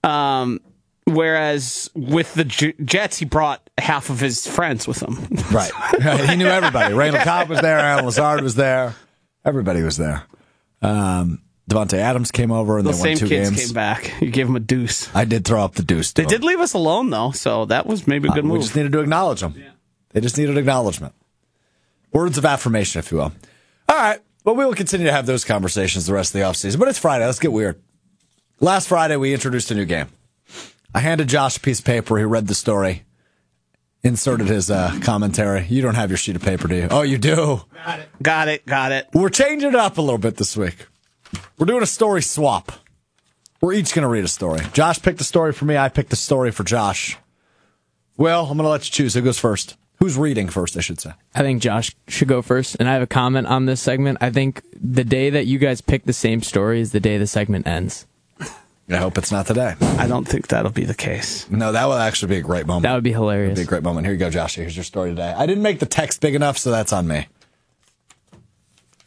Speaker 4: with the Jets, he brought half of his friends with him.
Speaker 1: Right. He knew everybody. Randall Cobb was there. Alan Lazard was there. Everybody was there. Devontae Adams came over and they won 2 games.
Speaker 4: The same kids came back. You gave him a deuce.
Speaker 1: I did throw up the deuce.
Speaker 4: They did leave us alone, though, so that was maybe a good move.
Speaker 1: We just needed to acknowledge them. Yeah. They just needed acknowledgement. Words of affirmation, if you will. All right. Well, we will continue to have those conversations the rest of the offseason, but it's Friday. Let's get weird. Last Friday, we introduced a new game. I handed Josh a piece of paper. He read the story, inserted his commentary. You don't have your sheet of paper, do you? Oh, you do.
Speaker 4: Got it.
Speaker 1: We're changing it up a little bit this week. We're doing a story swap. We're each going to read a story. Josh picked a story for me. I picked a story for Josh. Well, I'm going to let you choose. Who goes first? Who's reading first, I should say?
Speaker 2: I think Josh should go first, and I have a comment on this segment. I think the day that you guys pick the same story is the day the segment ends.
Speaker 1: I hope it's not today.
Speaker 4: I don't think that'll be the case.
Speaker 1: No, that would actually be a great moment.
Speaker 2: That would be hilarious.
Speaker 1: That would be a great moment. Here you go, Josh. Here's your story today. I didn't make the text big enough, so that's on me.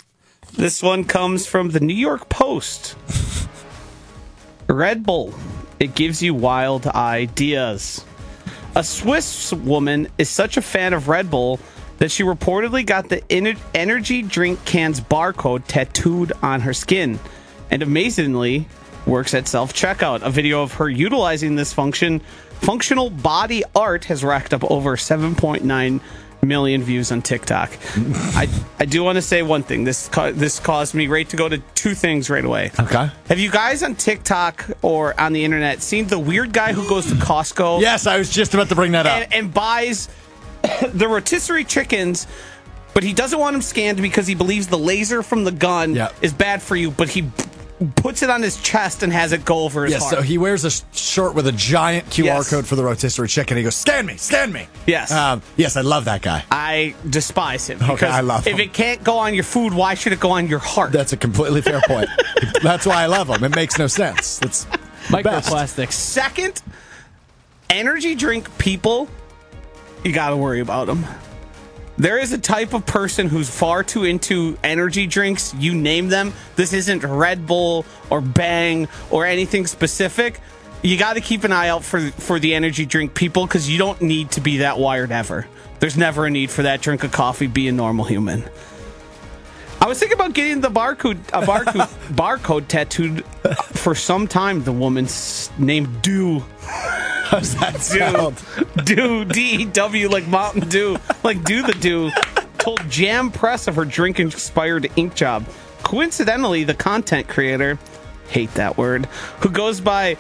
Speaker 4: This one comes from the New York Post. Red Bull It gives you wild ideas. A Swiss woman is such a fan of Red Bull that she reportedly got the energy drink can's barcode tattooed on her skin, and amazingly works at self-checkout. A video of her utilizing this functional body art has racked up over 7.9 million views on TikTok. I do want to say one thing. This caused me to go to two things right away.
Speaker 1: Okay.
Speaker 4: Have you guys on TikTok or on the internet seen the weird guy who goes to Costco?
Speaker 1: Yes, I was just about to bring that up.
Speaker 4: And buys the rotisserie chickens, but he doesn't want them scanned because he believes the laser from the gun is bad for you, but he puts it on his chest and has it go over his heart.
Speaker 1: So he wears a shirt with a giant QR code for the rotisserie chicken. He goes, scan me.
Speaker 4: Yes.
Speaker 1: Yes, I love that guy.
Speaker 4: I despise him.
Speaker 1: Okay, I love him.
Speaker 4: If it can't go on your food, why should it go on your heart?
Speaker 1: That's a completely fair point. That's why I love him. It makes no sense. It's
Speaker 2: Microplastics.
Speaker 4: Second, energy drink people, you got to worry about them. There is a type of person who's far too into energy drinks. You name them. This isn't Red Bull or Bang or anything specific. You got to keep an eye out for the energy drink people, because you don't need to be that wired ever. There's never a need for that. Drink a coffee, be a normal human. I was thinking about getting the barcode tattooed for some time. The woman's named Dew.
Speaker 1: How's that sound?
Speaker 4: Dew, D-E-W, like Mountain Dew. Like Do the Dew. Told Jam Press of her drink-inspired ink job. Coincidentally, the content creator, hate that word, who goes by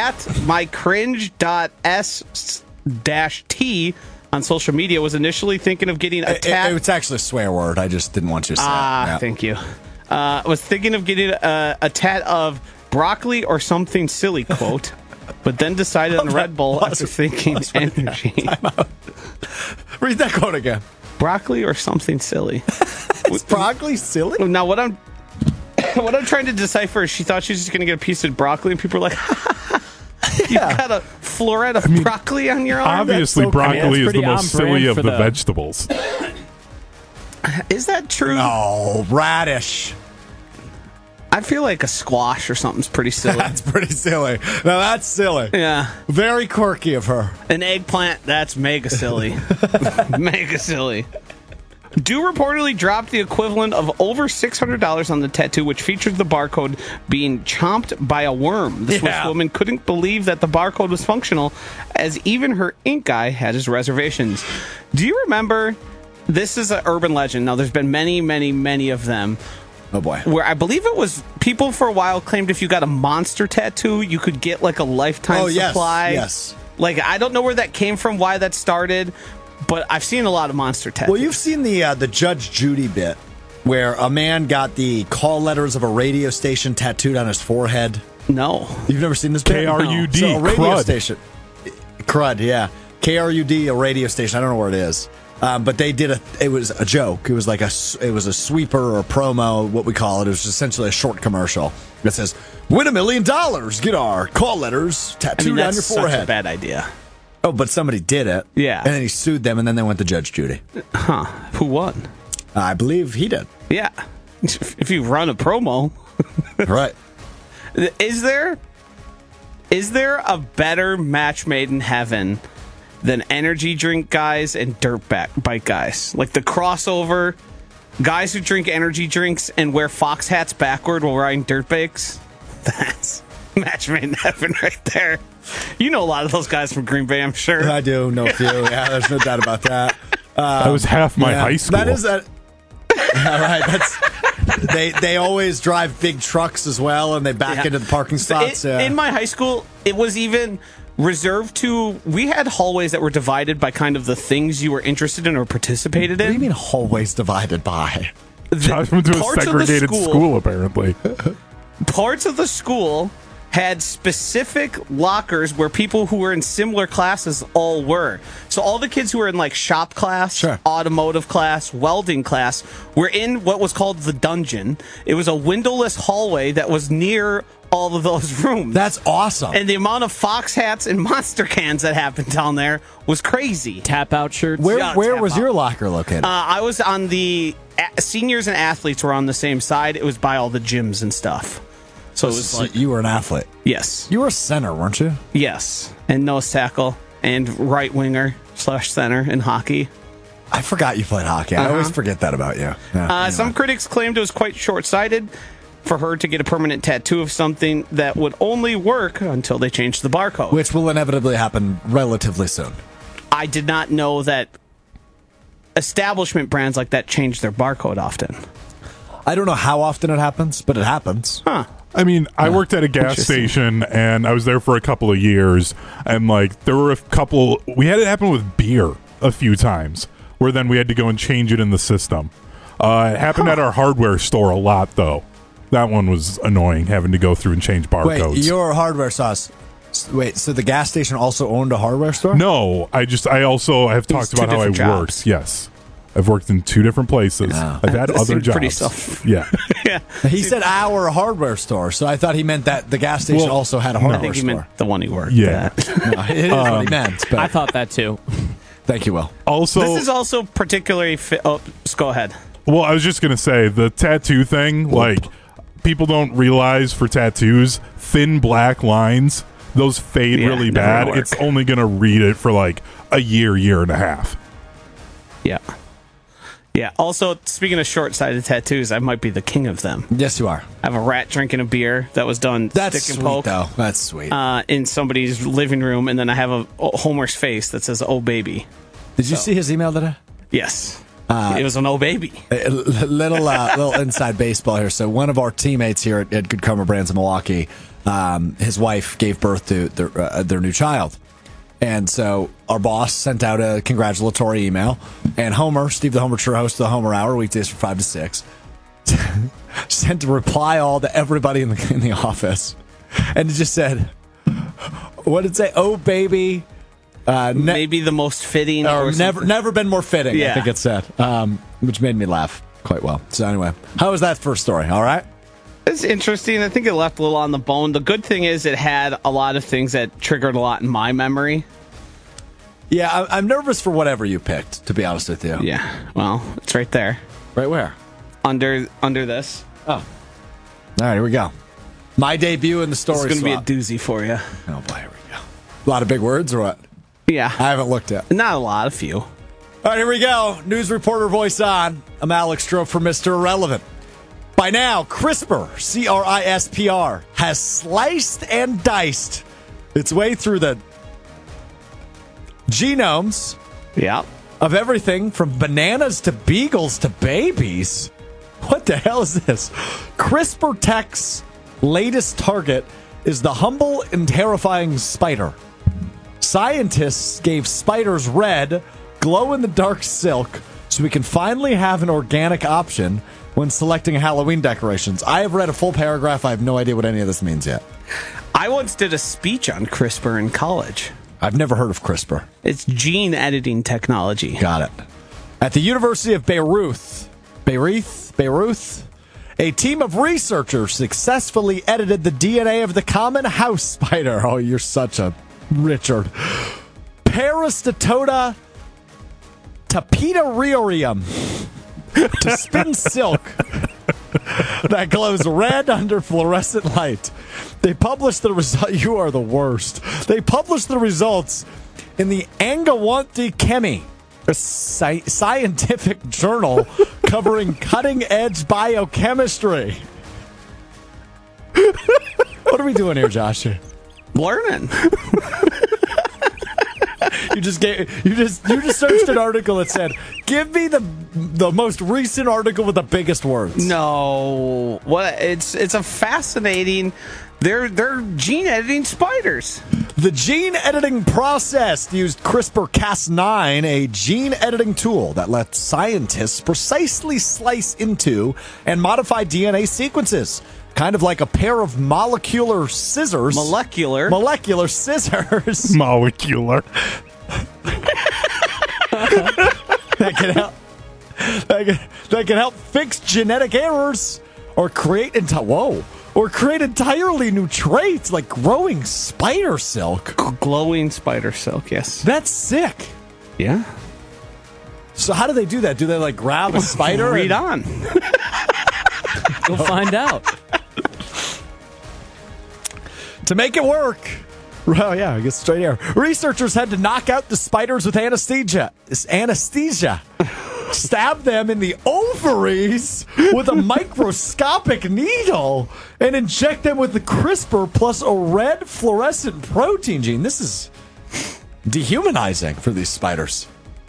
Speaker 4: @mycringe.s-t on social media, was initially thinking of getting a tat.
Speaker 1: It's actually a swear word. I just didn't want you to say it.
Speaker 4: Thank you. Was thinking of getting a tat of broccoli or something silly, quote, but then decided on Red Bull after thinking energy.
Speaker 1: Read that quote again.
Speaker 4: Broccoli or something silly.
Speaker 1: Is broccoli silly?
Speaker 4: Now, what I'm trying to decipher is she thought she was just going to get a piece of broccoli, and people are like, you got a floret of broccoli on your arm?
Speaker 3: Obviously, broccoli is the
Speaker 2: pretty
Speaker 3: most
Speaker 2: on brand
Speaker 3: silly of
Speaker 2: for
Speaker 3: the
Speaker 2: the-
Speaker 3: vegetables.
Speaker 4: Is that true?
Speaker 1: No, radish.
Speaker 4: I feel like a squash or something's pretty silly.
Speaker 1: That's pretty silly. Now that's silly.
Speaker 4: Yeah.
Speaker 1: Very quirky of her.
Speaker 4: An eggplant, that's mega silly. Mega silly. Dew reportedly dropped the equivalent of over $600 on the tattoo, which featured the barcode being chomped by a worm. The Swiss woman couldn't believe that the barcode was functional, as even her ink guy had his reservations. Do you remember? This is an urban legend. Now, there's been many, many, many of them.
Speaker 1: Oh boy.
Speaker 4: Where I believe it was people for a while claimed if you got a monster tattoo, you could get like a lifetime supply.
Speaker 1: Yes.
Speaker 4: Like, I don't know where that came from, why that started, but I've seen a lot of monster tattoos.
Speaker 1: Well, you've seen the Judge Judy bit where a man got the call letters of a radio station tattooed on his forehead.
Speaker 4: No.
Speaker 1: You've never seen this bit?
Speaker 3: KRUD,
Speaker 1: So a radio
Speaker 3: crud.
Speaker 1: station. Crud, yeah. KRUD, a radio station. I don't know where it is. But they did it was a joke. It was like it was a sweeper or a promo, what we call it. It was essentially a short commercial that says, "Win $1 million, get our call letters tattooed on your forehead."
Speaker 4: Such a bad idea.
Speaker 1: Oh, but somebody did it.
Speaker 4: Yeah.
Speaker 1: And then he sued them, and then they went to Judge Judy.
Speaker 4: Huh. Who won?
Speaker 1: I believe he did.
Speaker 4: Yeah. If you run a promo.
Speaker 1: Right.
Speaker 4: Is there a better match made in heaven than energy drink guys and dirt bike guys? Like the crossover guys who drink energy drinks and wear fox hats backward while riding dirt bikes? That's match made in heaven right there. You know a lot of those guys from Green Bay, I'm sure.
Speaker 1: I do know a few. Yeah, there's no doubt about that.
Speaker 3: That was half my
Speaker 1: Yeah,
Speaker 3: high school.
Speaker 1: That is that. All right, they always drive big trucks as well, and they back into the parking spots.
Speaker 4: In my high school, it was even reserved to. We had hallways that were divided by kind of the things you were interested in or participated
Speaker 1: What do you
Speaker 4: in.
Speaker 1: mean hallways divided by?
Speaker 3: Josh went to a
Speaker 4: Parts of the
Speaker 3: segregated school, apparently.
Speaker 4: Parts of the school had specific lockers where people who were in similar classes all were. So all the kids who were in like shop class,
Speaker 1: Sure.
Speaker 4: automotive class, welding class were in what was called the dungeon. It was a windowless hallway that was near all of those rooms.
Speaker 1: That's awesome.
Speaker 4: And the amount of fox hats and monster cans that happened down there was crazy.
Speaker 2: Tap out shirts.
Speaker 1: where
Speaker 4: Yeah,
Speaker 1: where
Speaker 4: tap
Speaker 1: was
Speaker 4: out.
Speaker 1: your locker located?
Speaker 4: I was on the seniors and athletes were on the same side. It was by all the gyms and stuff. So it was like,
Speaker 1: you were an athlete.
Speaker 4: yes,
Speaker 1: You were a center, weren't you?
Speaker 4: yes, and nose tackle and right winger / center in hockey.
Speaker 1: I forgot you played hockey. I always forget that about you. Yeah, anyway.
Speaker 4: Some critics claimed it was quite short-sighted for her to get a permanent tattoo of something that would only work until they changed the barcode.
Speaker 1: Which will inevitably happen relatively soon.
Speaker 4: I did not know that establishment brands like that change their barcode often.
Speaker 1: I don't know how often it happens, but it happens.
Speaker 4: Huh.
Speaker 3: I mean, I worked at a gas station and I was there for a couple of years, and like there were we had it happen with beer a few times where then we had to go and change it in the system. It happened at our hardware store a lot though. That one was annoying, having to go through and change barcodes.
Speaker 1: Wait, your hardware sauce. Wait, so the gas station also owned a hardware store?
Speaker 3: No, I also have
Speaker 4: It was
Speaker 3: talked about
Speaker 4: two
Speaker 3: how I
Speaker 4: different jobs.
Speaker 3: worked. Yes. I've worked in 2 different places.
Speaker 1: Yeah.
Speaker 3: I've had
Speaker 4: That
Speaker 3: other
Speaker 4: seemed pretty
Speaker 3: jobs. Yeah.
Speaker 4: Yeah.
Speaker 1: He said our hardware store, so I thought he meant that the gas station
Speaker 3: Well,
Speaker 1: also had a
Speaker 3: no.
Speaker 4: I
Speaker 1: hardware
Speaker 4: think he
Speaker 1: store.
Speaker 4: meant the one he worked
Speaker 3: Yeah.
Speaker 4: at.
Speaker 1: No, it is what he meant, but
Speaker 2: I thought that too.
Speaker 1: thank you, Will.
Speaker 3: Also,
Speaker 4: This is also particularly just go ahead.
Speaker 3: well, I was just going to say the tattoo thing, like people don't realize for tattoos, thin black lines, those fade
Speaker 4: Yeah,
Speaker 3: really
Speaker 4: never
Speaker 3: bad.
Speaker 4: work.
Speaker 3: It's only going to read it for like a year and a half.
Speaker 4: Yeah. Yeah. Also, speaking of short-sighted tattoos, I might be the king of them.
Speaker 1: Yes, you are.
Speaker 4: I have a rat drinking a beer that was done
Speaker 1: That's
Speaker 4: stick
Speaker 1: sweet,
Speaker 4: and poke
Speaker 1: though. That's sweet.
Speaker 4: in somebody's living room, and then I have a Homer's face that says "Oh baby."
Speaker 1: Did you see his email today?
Speaker 4: Yes, it was an "Oh baby."
Speaker 1: A little inside baseball here. So one of our teammates here at Good Karma Brands in Milwaukee, his wife gave birth to their new child. And so our boss sent out a congratulatory email, and Homer, Steve the Homer True, host of the Homer Hour, weekdays from 5 to 6, sent a reply all to everybody in the office, and it just said, what did it say? Oh baby,
Speaker 4: Maybe the most fitting,
Speaker 1: or
Speaker 4: or
Speaker 1: never been more fitting. I
Speaker 4: Yeah.
Speaker 1: think it said, which made me laugh quite well. So anyway, how was that first story? All right.
Speaker 4: It's interesting. I think it left a little on the bone. The good thing is it had a lot of things that triggered a lot in my memory.
Speaker 1: Yeah, I'm nervous for whatever you picked, to be honest with you.
Speaker 4: Yeah. Well, it's right there
Speaker 1: Right where?
Speaker 4: under this.
Speaker 1: Oh. All right, here we go. My debut in the story
Speaker 4: It's going to be a
Speaker 1: swap.
Speaker 4: doozy for you.
Speaker 1: Oh, boy, here we go. A lot of big words or what?
Speaker 4: Yeah.
Speaker 1: I haven't looked at.
Speaker 4: Not a lot, a few.
Speaker 1: All right, here we go. News reporter voice on. I'm Alex Stroh for Mr. Irrelevant. By now, CRISPR, C-R-I-S-P-R, has sliced and diced its way through the genomes
Speaker 4: Yeah.
Speaker 1: of everything from bananas to beagles to babies. What the hell is this? CRISPR Tech's latest target is the humble and terrifying spider. Scientists gave spiders red, glow-in-the-dark silk so we can finally have an organic option when selecting Halloween decorations. I have read a full paragraph. I have no idea what any of this means yet.
Speaker 4: I once did a speech on CRISPR in college.
Speaker 1: I've never heard of CRISPR.
Speaker 4: It's gene editing technology.
Speaker 1: Got it. At the University of Beirut, a team of researchers successfully edited the DNA of the common house spider. Oh, you're such a Richard. Parastatoda tapetarium to spin silk that glows red under fluorescent light. They published the result. You are the worst. They published the results in the Angawanti Chemi, a scientific journal covering cutting-edge biochemistry. What are we doing here, Josh?
Speaker 4: Learning.
Speaker 1: You just searched an article that said, "Give me the most recent article with the biggest words."
Speaker 4: No. What? It's a fascinating. They're gene editing spiders.
Speaker 1: The gene editing process used CRISPR-Cas9, a gene editing tool that lets scientists precisely slice into and modify DNA sequences, kind of like a pair of molecular scissors.
Speaker 4: Molecular.
Speaker 1: Molecular scissors
Speaker 3: Molecular.
Speaker 1: that can help fix genetic errors or create entirely new traits like growing spider silk.
Speaker 4: Glowing spider silk. Yes.
Speaker 1: That's sick.
Speaker 4: Yeah.
Speaker 1: So how do they do that? Do they like grab a spider?
Speaker 4: Read
Speaker 1: and-
Speaker 4: on.
Speaker 2: We'll find out.
Speaker 1: To make it work, well, yeah, I guess straight here. Researchers had to knock out the spiders with anesthesia. Stab them in the ovaries with a microscopic needle and inject them with the CRISPR plus a red fluorescent protein gene. This is dehumanizing for these spiders.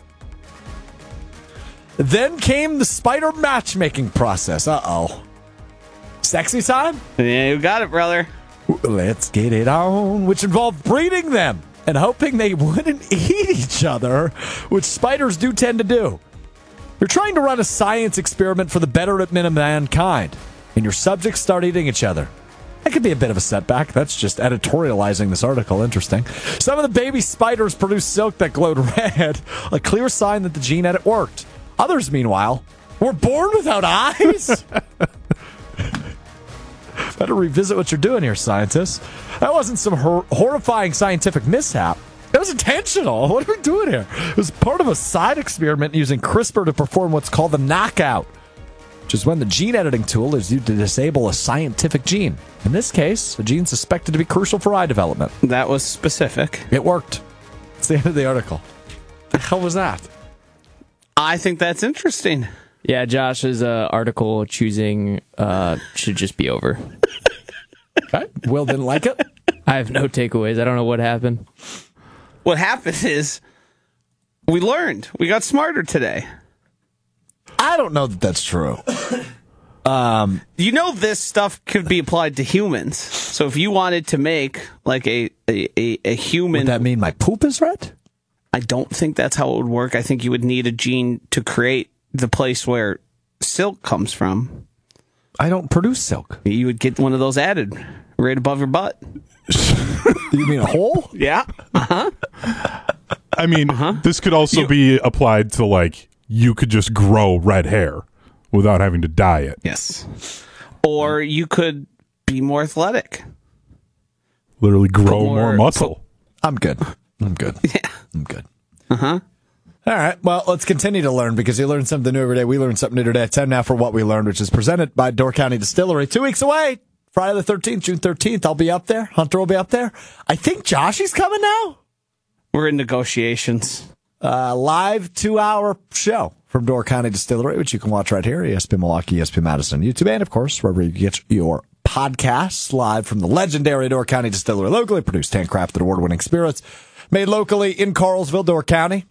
Speaker 1: Then came the spider matchmaking process. Uh-oh. Sexy time?
Speaker 4: Yeah, you got it, brother.
Speaker 1: Let's get it on. Which involved breeding them and hoping they wouldn't eat each other, which spiders do tend to do. You're trying to run a science experiment for the betterment of mankind, and your subjects start eating each other. That could be a bit of a setback. That's just editorializing this article. Interesting. Some of the baby spiders produced silk that glowed red, a clear sign that the gene edit worked. Others, meanwhile, were born without eyes. Better revisit what you're doing here, scientists. That wasn't some horrifying scientific mishap. It was intentional. What are we doing here? It was part of a side experiment using CRISPR to perform what's called the knockout, which is when the gene editing tool is used to disable a scientific gene. In this case, a gene suspected to be crucial for eye development.
Speaker 4: That was specific.
Speaker 1: It worked. It's the end of the article. The hell was that?
Speaker 4: I think that's interesting.
Speaker 2: Yeah, Josh's article choosing should just be over.
Speaker 1: Okay. Will didn't like it.
Speaker 2: I have no takeaways. I don't know what happened.
Speaker 4: What happened is we learned. We got smarter today.
Speaker 1: I don't know that that's true.
Speaker 4: You know, this stuff could be applied to humans. So if you wanted to make like a human,
Speaker 1: Would that mean my poop is red?
Speaker 4: I don't think that's how it would work. I think you would need a gene to create the place where silk comes from.
Speaker 1: I don't produce silk.
Speaker 4: You would get one of those added right above your butt.
Speaker 1: You mean a hole?
Speaker 4: Yeah.
Speaker 3: I mean, this could also be applied to, like, you could just grow red hair without having to dye it.
Speaker 4: Yes. Or you could be more athletic.
Speaker 3: Literally grow more muscle.
Speaker 1: I'm good.
Speaker 4: Yeah.
Speaker 1: I'm good. All right. Well, let's continue to learn because you learn something new every day. We learn something new today. Time now for What We Learned, which is presented by Door County Distillery. 2 weeks away, Friday the 13th, June 13th. I'll be up there. Hunter will be up there. I think Josh is coming now.
Speaker 4: We're in negotiations.
Speaker 1: Live 2-hour show from Door County Distillery, which you can watch right here, ESPN Milwaukee, ESPN Madison, YouTube, and, of course, wherever you get your podcasts, live from the legendary Door County Distillery, locally produced, handcrafted, award-winning spirits, made locally in Carlsville, Door County.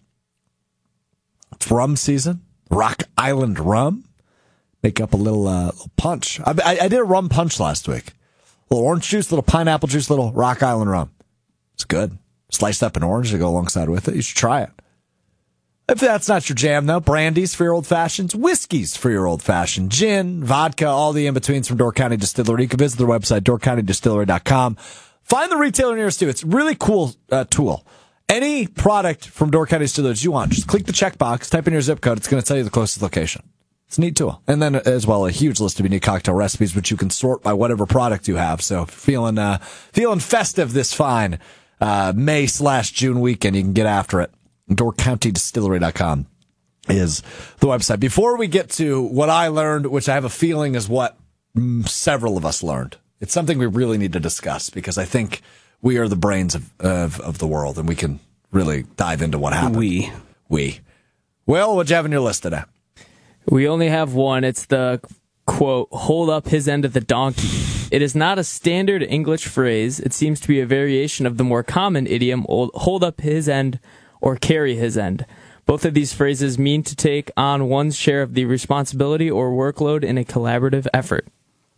Speaker 1: It's rum season. Rock Island rum. Make up a little punch. I did a rum punch last week. A little orange juice, little pineapple juice, little Rock Island rum. It's good. Sliced up an orange to go alongside with it. You should try it. If that's not your jam, though, brandies for your old fashions, whiskeys for your old fashioned, gin, vodka, all the in-betweens from Door County Distillery. You can visit their website, doorcountydistillery.com. Find the retailer nearest you. It's a really cool tool. Any product from Door County Distillery that you want, just click the checkbox, type in your zip code. It's going to tell you the closest location. It's a neat tool. And then as well, a huge list of unique cocktail recipes, which you can sort by whatever product you have. So if you're feeling festive this fine May/June weekend, you can get after it. DoorCountyDistillery.com is the website. Before we get to what I learned, which I have a feeling is what several of us learned, it's something we really need to discuss because I think we are the brains of the world and we can really dive into what happened.
Speaker 4: We.
Speaker 1: Will, what'd you have on your list today?
Speaker 2: We only have one. It's the, quote, hold up his end of the donkey. It is not a standard English phrase. It seems to be a variation of the more common idiom, hold up his end or carry his end. Both of these phrases mean to take on one's share of the responsibility or workload in a collaborative effort.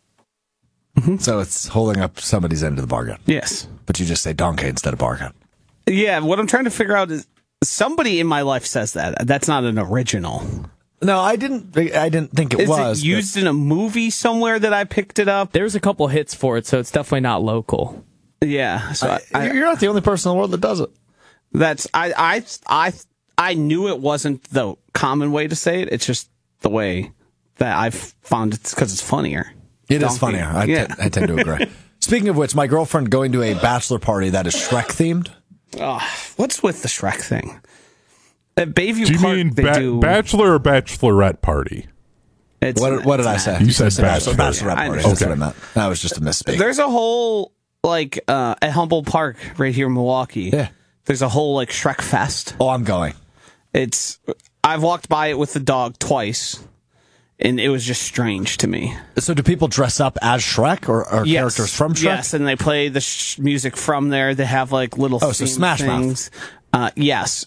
Speaker 1: So it's holding up somebody's end of the bargain.
Speaker 4: Yes.
Speaker 1: But you just say donkey instead of bargain.
Speaker 4: Yeah, what I'm trying to figure out is somebody in my life says that. That's not an original.
Speaker 1: No, I didn't think it was.
Speaker 4: Is it used in a movie somewhere that I picked it up?
Speaker 2: There's a couple hits for it, so it's definitely not local.
Speaker 4: Yeah. So
Speaker 1: you're not the only person in the world that does it.
Speaker 4: That's I knew it wasn't the common way to say it. It's just the way that I've found it because it's funnier.
Speaker 1: It is funnier. I tend to agree. Speaking of which, my girlfriend going to a bachelor party that is Shrek themed.
Speaker 4: What's with the Shrek thing? At Bayview
Speaker 3: Do you
Speaker 4: Park,
Speaker 3: mean
Speaker 4: they do
Speaker 3: bachelor or bachelorette party?
Speaker 1: What did I say?
Speaker 3: You said bachelor.
Speaker 1: Bachelorette party.
Speaker 3: Okay.
Speaker 1: That's what I meant. That was just a misspeak.
Speaker 4: There's a whole like at Humboldt Park right here in Milwaukee.
Speaker 1: Yeah.
Speaker 4: There's a whole like Shrek Fest.
Speaker 1: Oh, I'm going.
Speaker 4: I've walked by it with the dog twice, and it was just strange to me.
Speaker 1: So do people dress up as Shrek or characters from Shrek?
Speaker 4: Yes, and they play the music from there. They have like little
Speaker 1: so Smash
Speaker 4: things. Yes,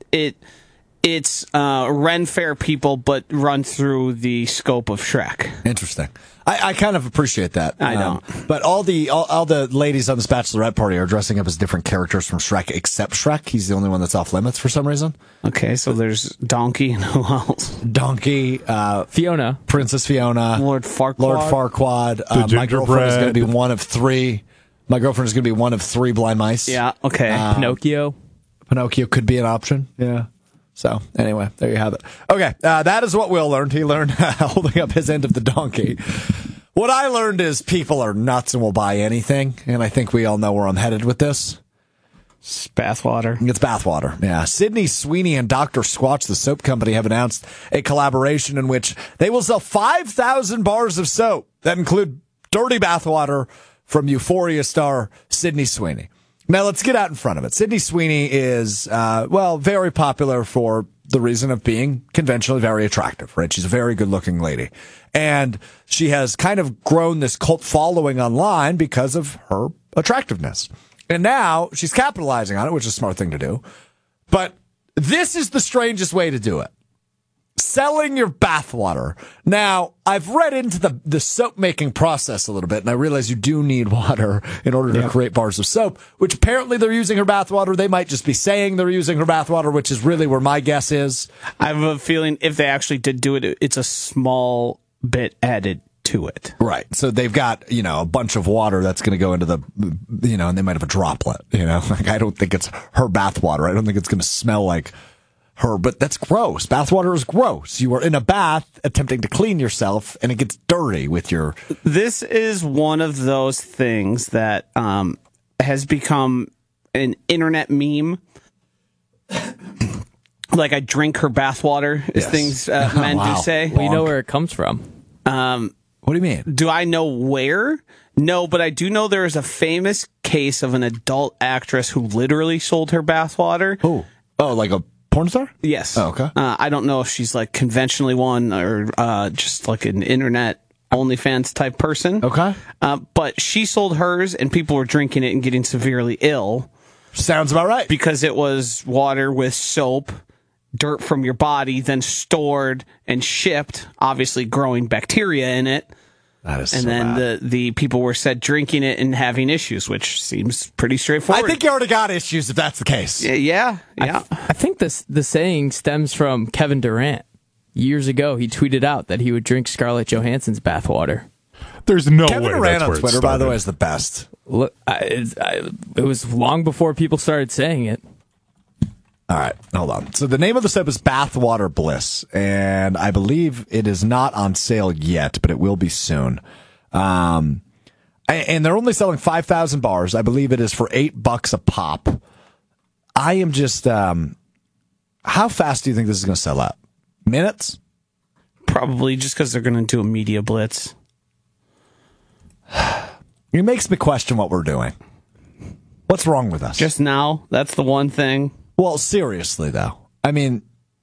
Speaker 4: it's Ren Fair people, but run through the scope of Shrek.
Speaker 1: Interesting. I kind of appreciate that.
Speaker 4: I don't.
Speaker 1: But all the ladies on this bachelorette party are dressing up as different characters from Shrek, except Shrek. He's the only one that's off limits for some reason.
Speaker 4: Okay, so there's Donkey and who else?
Speaker 1: Donkey,
Speaker 2: Fiona.
Speaker 1: Princess Fiona,
Speaker 4: Lord Farquaad.
Speaker 1: My girlfriend is going to be one of three. My girlfriend is going to be one of three blind mice.
Speaker 4: Yeah, okay.
Speaker 2: Pinocchio.
Speaker 1: Pinocchio could be an option. Yeah. So anyway, there you have it. Okay, that is what Will learned. He learned holding up his end of the donkey. What I learned is people are nuts and will buy anything, and I think we all know where I'm headed with this.
Speaker 4: It's bathwater.
Speaker 1: It's bathwater. Yeah. Sydney Sweeney and Dr. Squatch, the soap company, have announced a collaboration in which they will sell 5,000 bars of soap that include dirty bathwater from Euphoria star Sydney Sweeney. Now, let's get out in front of it. Sydney Sweeney is, very popular for the reason of being conventionally very attractive, right? She's a very good-looking lady. And she has kind of grown this cult following online because of her attractiveness. And now she's capitalizing on it, which is a smart thing to do. But this is the strangest way to do it. Selling your bathwater. Now, I've read into the soap making process a little bit, and I realize you do need water in order to create bars of soap, which apparently they're using her bathwater. They might just be saying they're using her bathwater, which is really where my guess is.
Speaker 4: I have a feeling if they actually did do it, it's a small bit added to it.
Speaker 1: Right. So they've got, a bunch of water that's going to go into the, and they might have a droplet, Like, I don't think it's her bathwater. I don't think it's going to smell like her, but that's gross. Bathwater is gross. You are in a bath attempting to clean yourself, and it gets dirty with your...
Speaker 4: This is one of those things that has become an internet meme. Like, I drink her bathwater, is
Speaker 1: Yes.
Speaker 4: things men
Speaker 1: Wow.
Speaker 4: do say.
Speaker 2: We know where it comes from.
Speaker 1: What do you mean?
Speaker 4: Do I know where? No, but I do know there is a famous case of an adult actress who literally sold her bathwater.
Speaker 1: Oh, like a porn star?
Speaker 4: Yes.
Speaker 1: Oh, okay.
Speaker 4: I don't know if she's like conventionally one or just like an internet OnlyFans type person.
Speaker 1: Okay.
Speaker 4: But she sold hers and people were drinking it and getting severely ill
Speaker 1: Sounds about right.
Speaker 4: because it was water with soap, dirt from your body, then stored and shipped, obviously growing bacteria in it.
Speaker 1: That is
Speaker 4: And
Speaker 1: so
Speaker 4: then
Speaker 1: bad.
Speaker 4: the people were said drinking it and having issues, which seems pretty straightforward.
Speaker 1: I think you already got issues if that's the case.
Speaker 4: Yeah.
Speaker 2: I think the saying stems from Kevin Durant. Years ago, he tweeted out that he would drink Scarlett Johansson's bathwater.
Speaker 3: There's no
Speaker 1: Kevin
Speaker 3: way
Speaker 1: Durant
Speaker 3: that's
Speaker 1: on
Speaker 3: where it
Speaker 1: Twitter, by the
Speaker 3: started.
Speaker 1: way, is the best.
Speaker 2: Look, it was long before people started saying it.
Speaker 1: All right, hold on. So the name of the soap is Bathwater Bliss, and I believe it is not on sale yet, but it will be soon. And they're only selling 5,000 bars. I believe it is for $8 a pop. I am just, how fast do you think this is going to sell out? Minutes?
Speaker 4: Probably just because they're going to do a media blitz.
Speaker 1: It makes me question what we're doing. What's wrong with us?
Speaker 4: Just now, that's the one thing.
Speaker 1: Well, seriously, though. I mean,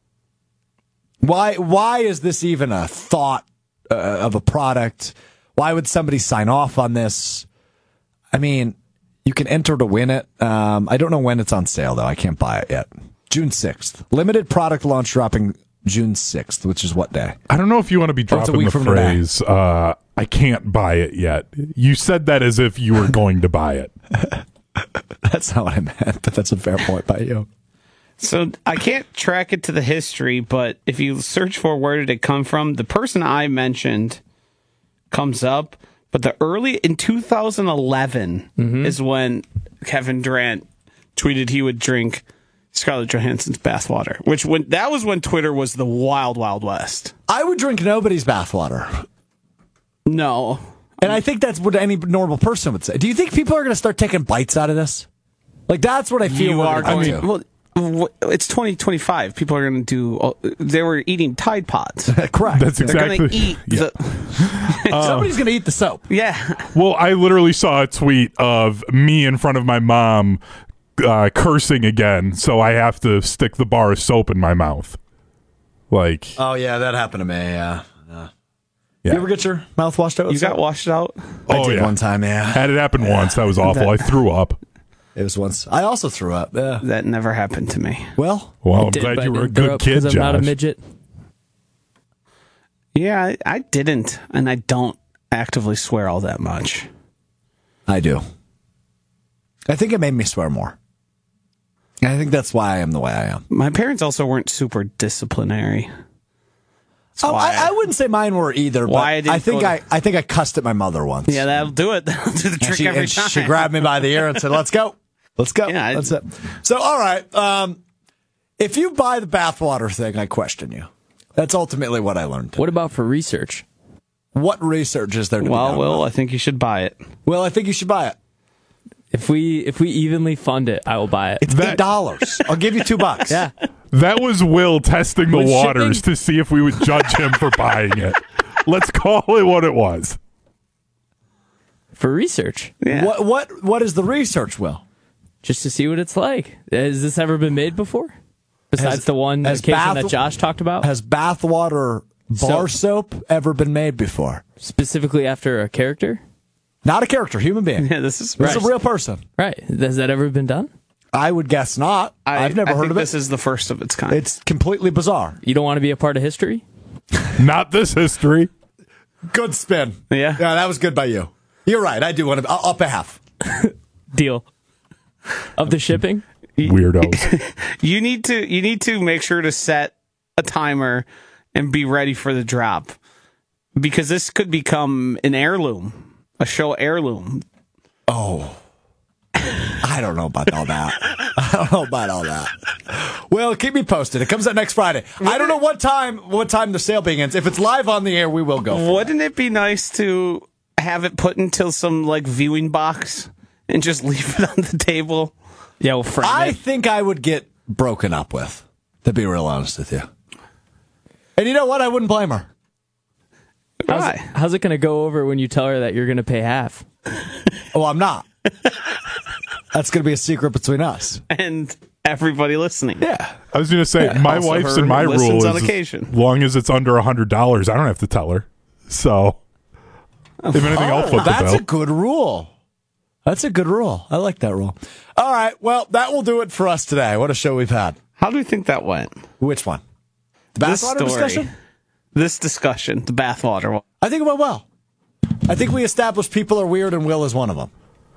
Speaker 1: why is this even a thought of a product? Why would somebody sign off on this? I mean, you can enter to win it. I don't know when it's on sale, though. I can't buy it yet. June 6th. Limited product launch dropping June 6th, which is what day?
Speaker 3: I don't know if you want to be
Speaker 1: it's a
Speaker 3: dropping
Speaker 1: week
Speaker 3: the
Speaker 1: from today.
Speaker 3: phrase, I can't buy it yet. You said that as if you were going to buy it.
Speaker 1: That's not what I meant, but that's a fair point by you.
Speaker 4: So I can't track it to the history, but if you search for where did it come from, the person I mentioned comes up. But in 2011 is when Kevin Durant tweeted he would drink Scarlett Johansson's bathwater, that was when Twitter was the wild, wild west.
Speaker 1: I would drink nobody's bathwater.
Speaker 4: No.
Speaker 1: And I think that's what any normal person would say. Do you think people are going to start taking bites out of this? Like, that's what I feel
Speaker 4: You
Speaker 1: we're
Speaker 4: are
Speaker 1: gonna
Speaker 4: going
Speaker 1: do.
Speaker 4: well, It's 2025. People are going to do. They were eating Tide Pods.
Speaker 1: Correct.
Speaker 3: That's
Speaker 4: They're
Speaker 3: exactly.
Speaker 4: going to eat
Speaker 3: Yeah.
Speaker 1: Somebody's going to eat the soap.
Speaker 4: Yeah.
Speaker 3: Well, I literally saw a tweet of me in front of my mom cursing again, so I have to stick the bar of soap in my mouth. Like,
Speaker 1: Oh, yeah, that happened to me, yeah.
Speaker 3: yeah.
Speaker 1: You ever get your mouth washed out with
Speaker 4: You got
Speaker 1: soap?
Speaker 4: washed out?
Speaker 1: I
Speaker 3: Oh,
Speaker 1: did
Speaker 3: yeah.
Speaker 1: one time, yeah.
Speaker 3: Had it happen once. That was awful. I threw up.
Speaker 1: It was once. I also threw up, yeah.
Speaker 4: That never happened to me.
Speaker 1: Well,
Speaker 3: Well, I'm
Speaker 2: Did,
Speaker 3: glad
Speaker 2: but
Speaker 3: you
Speaker 2: I
Speaker 3: were a
Speaker 2: didn't throw
Speaker 3: good
Speaker 2: up
Speaker 3: kid,
Speaker 2: 'cause I'm not a
Speaker 3: Josh.
Speaker 2: midget.
Speaker 4: Yeah, I didn't, and I don't actively swear all that much.
Speaker 1: I do. I think it made me swear more. I think that's why I am the way I am.
Speaker 4: My parents also weren't super disciplinary. That's why
Speaker 1: I wouldn't say mine were either, but
Speaker 4: Why I didn't
Speaker 1: I think
Speaker 4: go to-
Speaker 1: I think I cussed at my mother once.
Speaker 4: Yeah, that'll do it. That'll do the trick every time.
Speaker 1: She grabbed me by the ear and said, "Let's go, let's go."
Speaker 4: Yeah,
Speaker 1: That's it. So, all right. If you buy the bathwater thing, I question you. That's ultimately what I learned.
Speaker 2: What about for research?
Speaker 1: What research is there to be
Speaker 4: Well,
Speaker 1: done?
Speaker 4: Will, I think you should buy it.
Speaker 1: Well, I think you should buy it.
Speaker 2: If we evenly fund it, I will buy it.
Speaker 1: It's $8. I'll give you $2.
Speaker 2: Yeah.
Speaker 3: That was Will testing the
Speaker 2: With
Speaker 3: waters
Speaker 2: shipping?
Speaker 3: to see if we would judge him for buying it. Let's call it what it was.
Speaker 2: For research.
Speaker 4: Yeah.
Speaker 1: What is the research, Will?
Speaker 2: Just to see what it's like. Has this ever been made before? Besides
Speaker 1: Has-
Speaker 2: the one
Speaker 1: has
Speaker 2: occasion
Speaker 1: bath-
Speaker 2: that Josh talked about?
Speaker 1: Has bathwater bar soap ever been made before?
Speaker 2: Specifically after a character?
Speaker 1: Not a character, human being.
Speaker 4: Yeah, this is
Speaker 1: This is a real person.
Speaker 2: Right. Has that ever been done?
Speaker 1: I would guess not. I've never
Speaker 4: I
Speaker 1: heard
Speaker 4: think
Speaker 1: of it.
Speaker 4: This is the first of its kind.
Speaker 1: It's completely bizarre.
Speaker 2: You don't want to be a part of history?
Speaker 3: Not this history.
Speaker 1: Good spin.
Speaker 4: Yeah.
Speaker 1: Yeah, that was good by you. You're right. I do want to. I'll up a half.
Speaker 2: Deal. Of the shipping?
Speaker 3: Weirdos.
Speaker 4: You need to make sure to set a timer and be ready for the drop, because this could become an heirloom, a show heirloom.
Speaker 1: Oh. I don't know about all that. I don't know about all that. Well, keep me posted. It comes out next Friday. I don't know what time the sale begins. If it's live on the air, we will go. For
Speaker 4: Wouldn't it be nice to have it put into some like viewing box and just leave it on the table?
Speaker 2: Yeah, we'll frame
Speaker 1: I
Speaker 2: it.
Speaker 1: think I would get broken up with, to be real honest with you. And you know what? I wouldn't blame her.
Speaker 4: Why?
Speaker 2: How's it going to go over when you tell her that you're going to pay half?
Speaker 1: Oh, I'm not. That's going to be a secret between us.
Speaker 4: And everybody listening.
Speaker 1: Yeah.
Speaker 3: I was going to say, my
Speaker 4: Also
Speaker 3: wife's
Speaker 4: her
Speaker 3: and my
Speaker 4: listens
Speaker 3: rule
Speaker 4: on
Speaker 3: is
Speaker 4: occasion.
Speaker 3: as long as it's under $100, I don't have to tell her. So, if anything, I'll foot the
Speaker 1: That's
Speaker 3: bill.
Speaker 1: a good rule. That's a good rule. I like that rule. All right. Well, that will do it for us today. What a show we've had.
Speaker 4: How do you think that went?
Speaker 1: Which one? The
Speaker 4: This
Speaker 1: bathwater
Speaker 4: story.
Speaker 1: discussion?
Speaker 4: This discussion, the bathwater one.
Speaker 1: I think it went well. I think we established people are weird and Will is one of them.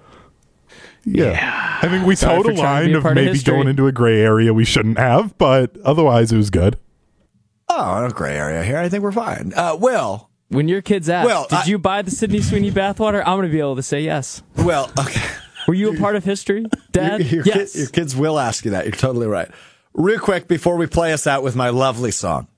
Speaker 3: Yeah. I think we
Speaker 2: Sorry
Speaker 3: towed
Speaker 2: for
Speaker 3: a
Speaker 2: trying to
Speaker 3: line
Speaker 2: be a
Speaker 3: of
Speaker 2: part of
Speaker 3: maybe
Speaker 2: history.
Speaker 3: going into a gray area we shouldn't have, but otherwise it was good.
Speaker 1: Oh, no gray area here. I think we're fine. Will.
Speaker 2: When your kids ask,
Speaker 1: Well,
Speaker 2: did you buy the Sydney Sweeney bathwater? I'm going to be able to say yes.
Speaker 1: Well, okay.
Speaker 2: Were you a part of history, Dad? Yes.
Speaker 1: Your kids will ask you that. You're totally right. Real quick, before we play us out with my lovely song.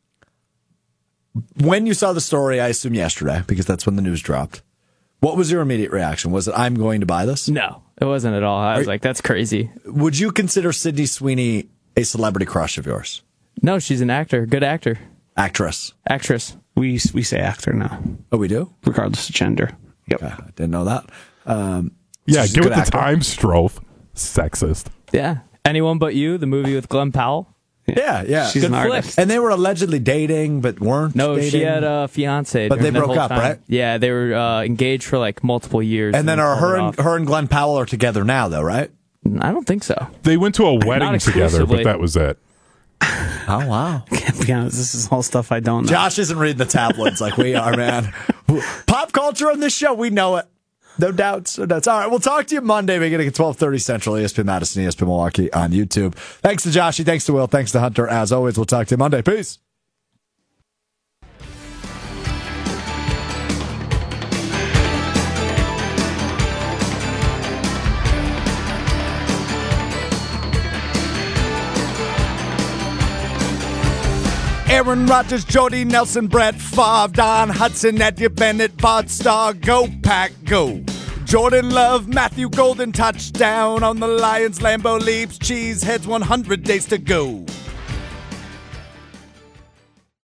Speaker 1: When you saw the story, I assume yesterday, because that's when the news dropped. What was your immediate reaction? Was it, I'm going to buy this?
Speaker 2: No, it wasn't at all. I was like, that's crazy.
Speaker 1: Would you consider Sydney Sweeney a celebrity crush of yours?
Speaker 2: No, she's an actor. Good actor.
Speaker 1: Actress.
Speaker 2: Actress.
Speaker 4: We say actor now,
Speaker 1: Oh, we do?
Speaker 4: regardless of gender. Yep.
Speaker 1: Okay, I didn't know that.
Speaker 3: Yeah,
Speaker 1: she's a
Speaker 3: give it
Speaker 1: good
Speaker 3: the
Speaker 1: actor.
Speaker 3: time, Strofe. Sexist.
Speaker 2: Yeah. Anyone But You, the movie with Glenn Powell.
Speaker 1: Yeah.
Speaker 4: She's
Speaker 2: Good
Speaker 4: an
Speaker 2: flick.
Speaker 4: artist.
Speaker 1: And they were allegedly dating, but weren't
Speaker 2: No,
Speaker 1: dating.
Speaker 2: she had a fiance.
Speaker 1: But they
Speaker 2: during that
Speaker 1: broke
Speaker 2: whole
Speaker 1: up,
Speaker 2: time.
Speaker 1: right?
Speaker 2: Yeah, they were engaged for like multiple years.
Speaker 1: And then
Speaker 2: they
Speaker 1: are
Speaker 2: pulled it off.
Speaker 1: her and Glenn Powell are together now, though, right?
Speaker 2: I don't think so.
Speaker 3: They went to a wedding together,
Speaker 2: exclusively.
Speaker 3: but that was it.
Speaker 1: Oh, wow.
Speaker 4: Can't be honest, this is all stuff I don't know.
Speaker 1: Josh isn't reading the tabloids like we are, man. Pop culture on this show, we know it. No doubts. No doubts. All right, we'll talk to you Monday beginning at 12:30 Central, ESPN Madison, ESPN Milwaukee on YouTube. Thanks to Joshy. Thanks to Will. Thanks to Hunter. As always, we'll talk to you Monday. Peace. Aaron Rodgers, Jody Nelson, Brett Favre, Don Hudson, Eddie Bennett, Bart Starr, go Pack, go. Jordan Love, Matthew Golden touchdown on the Lions. Lambeau leaps, cheese heads 100 days to go.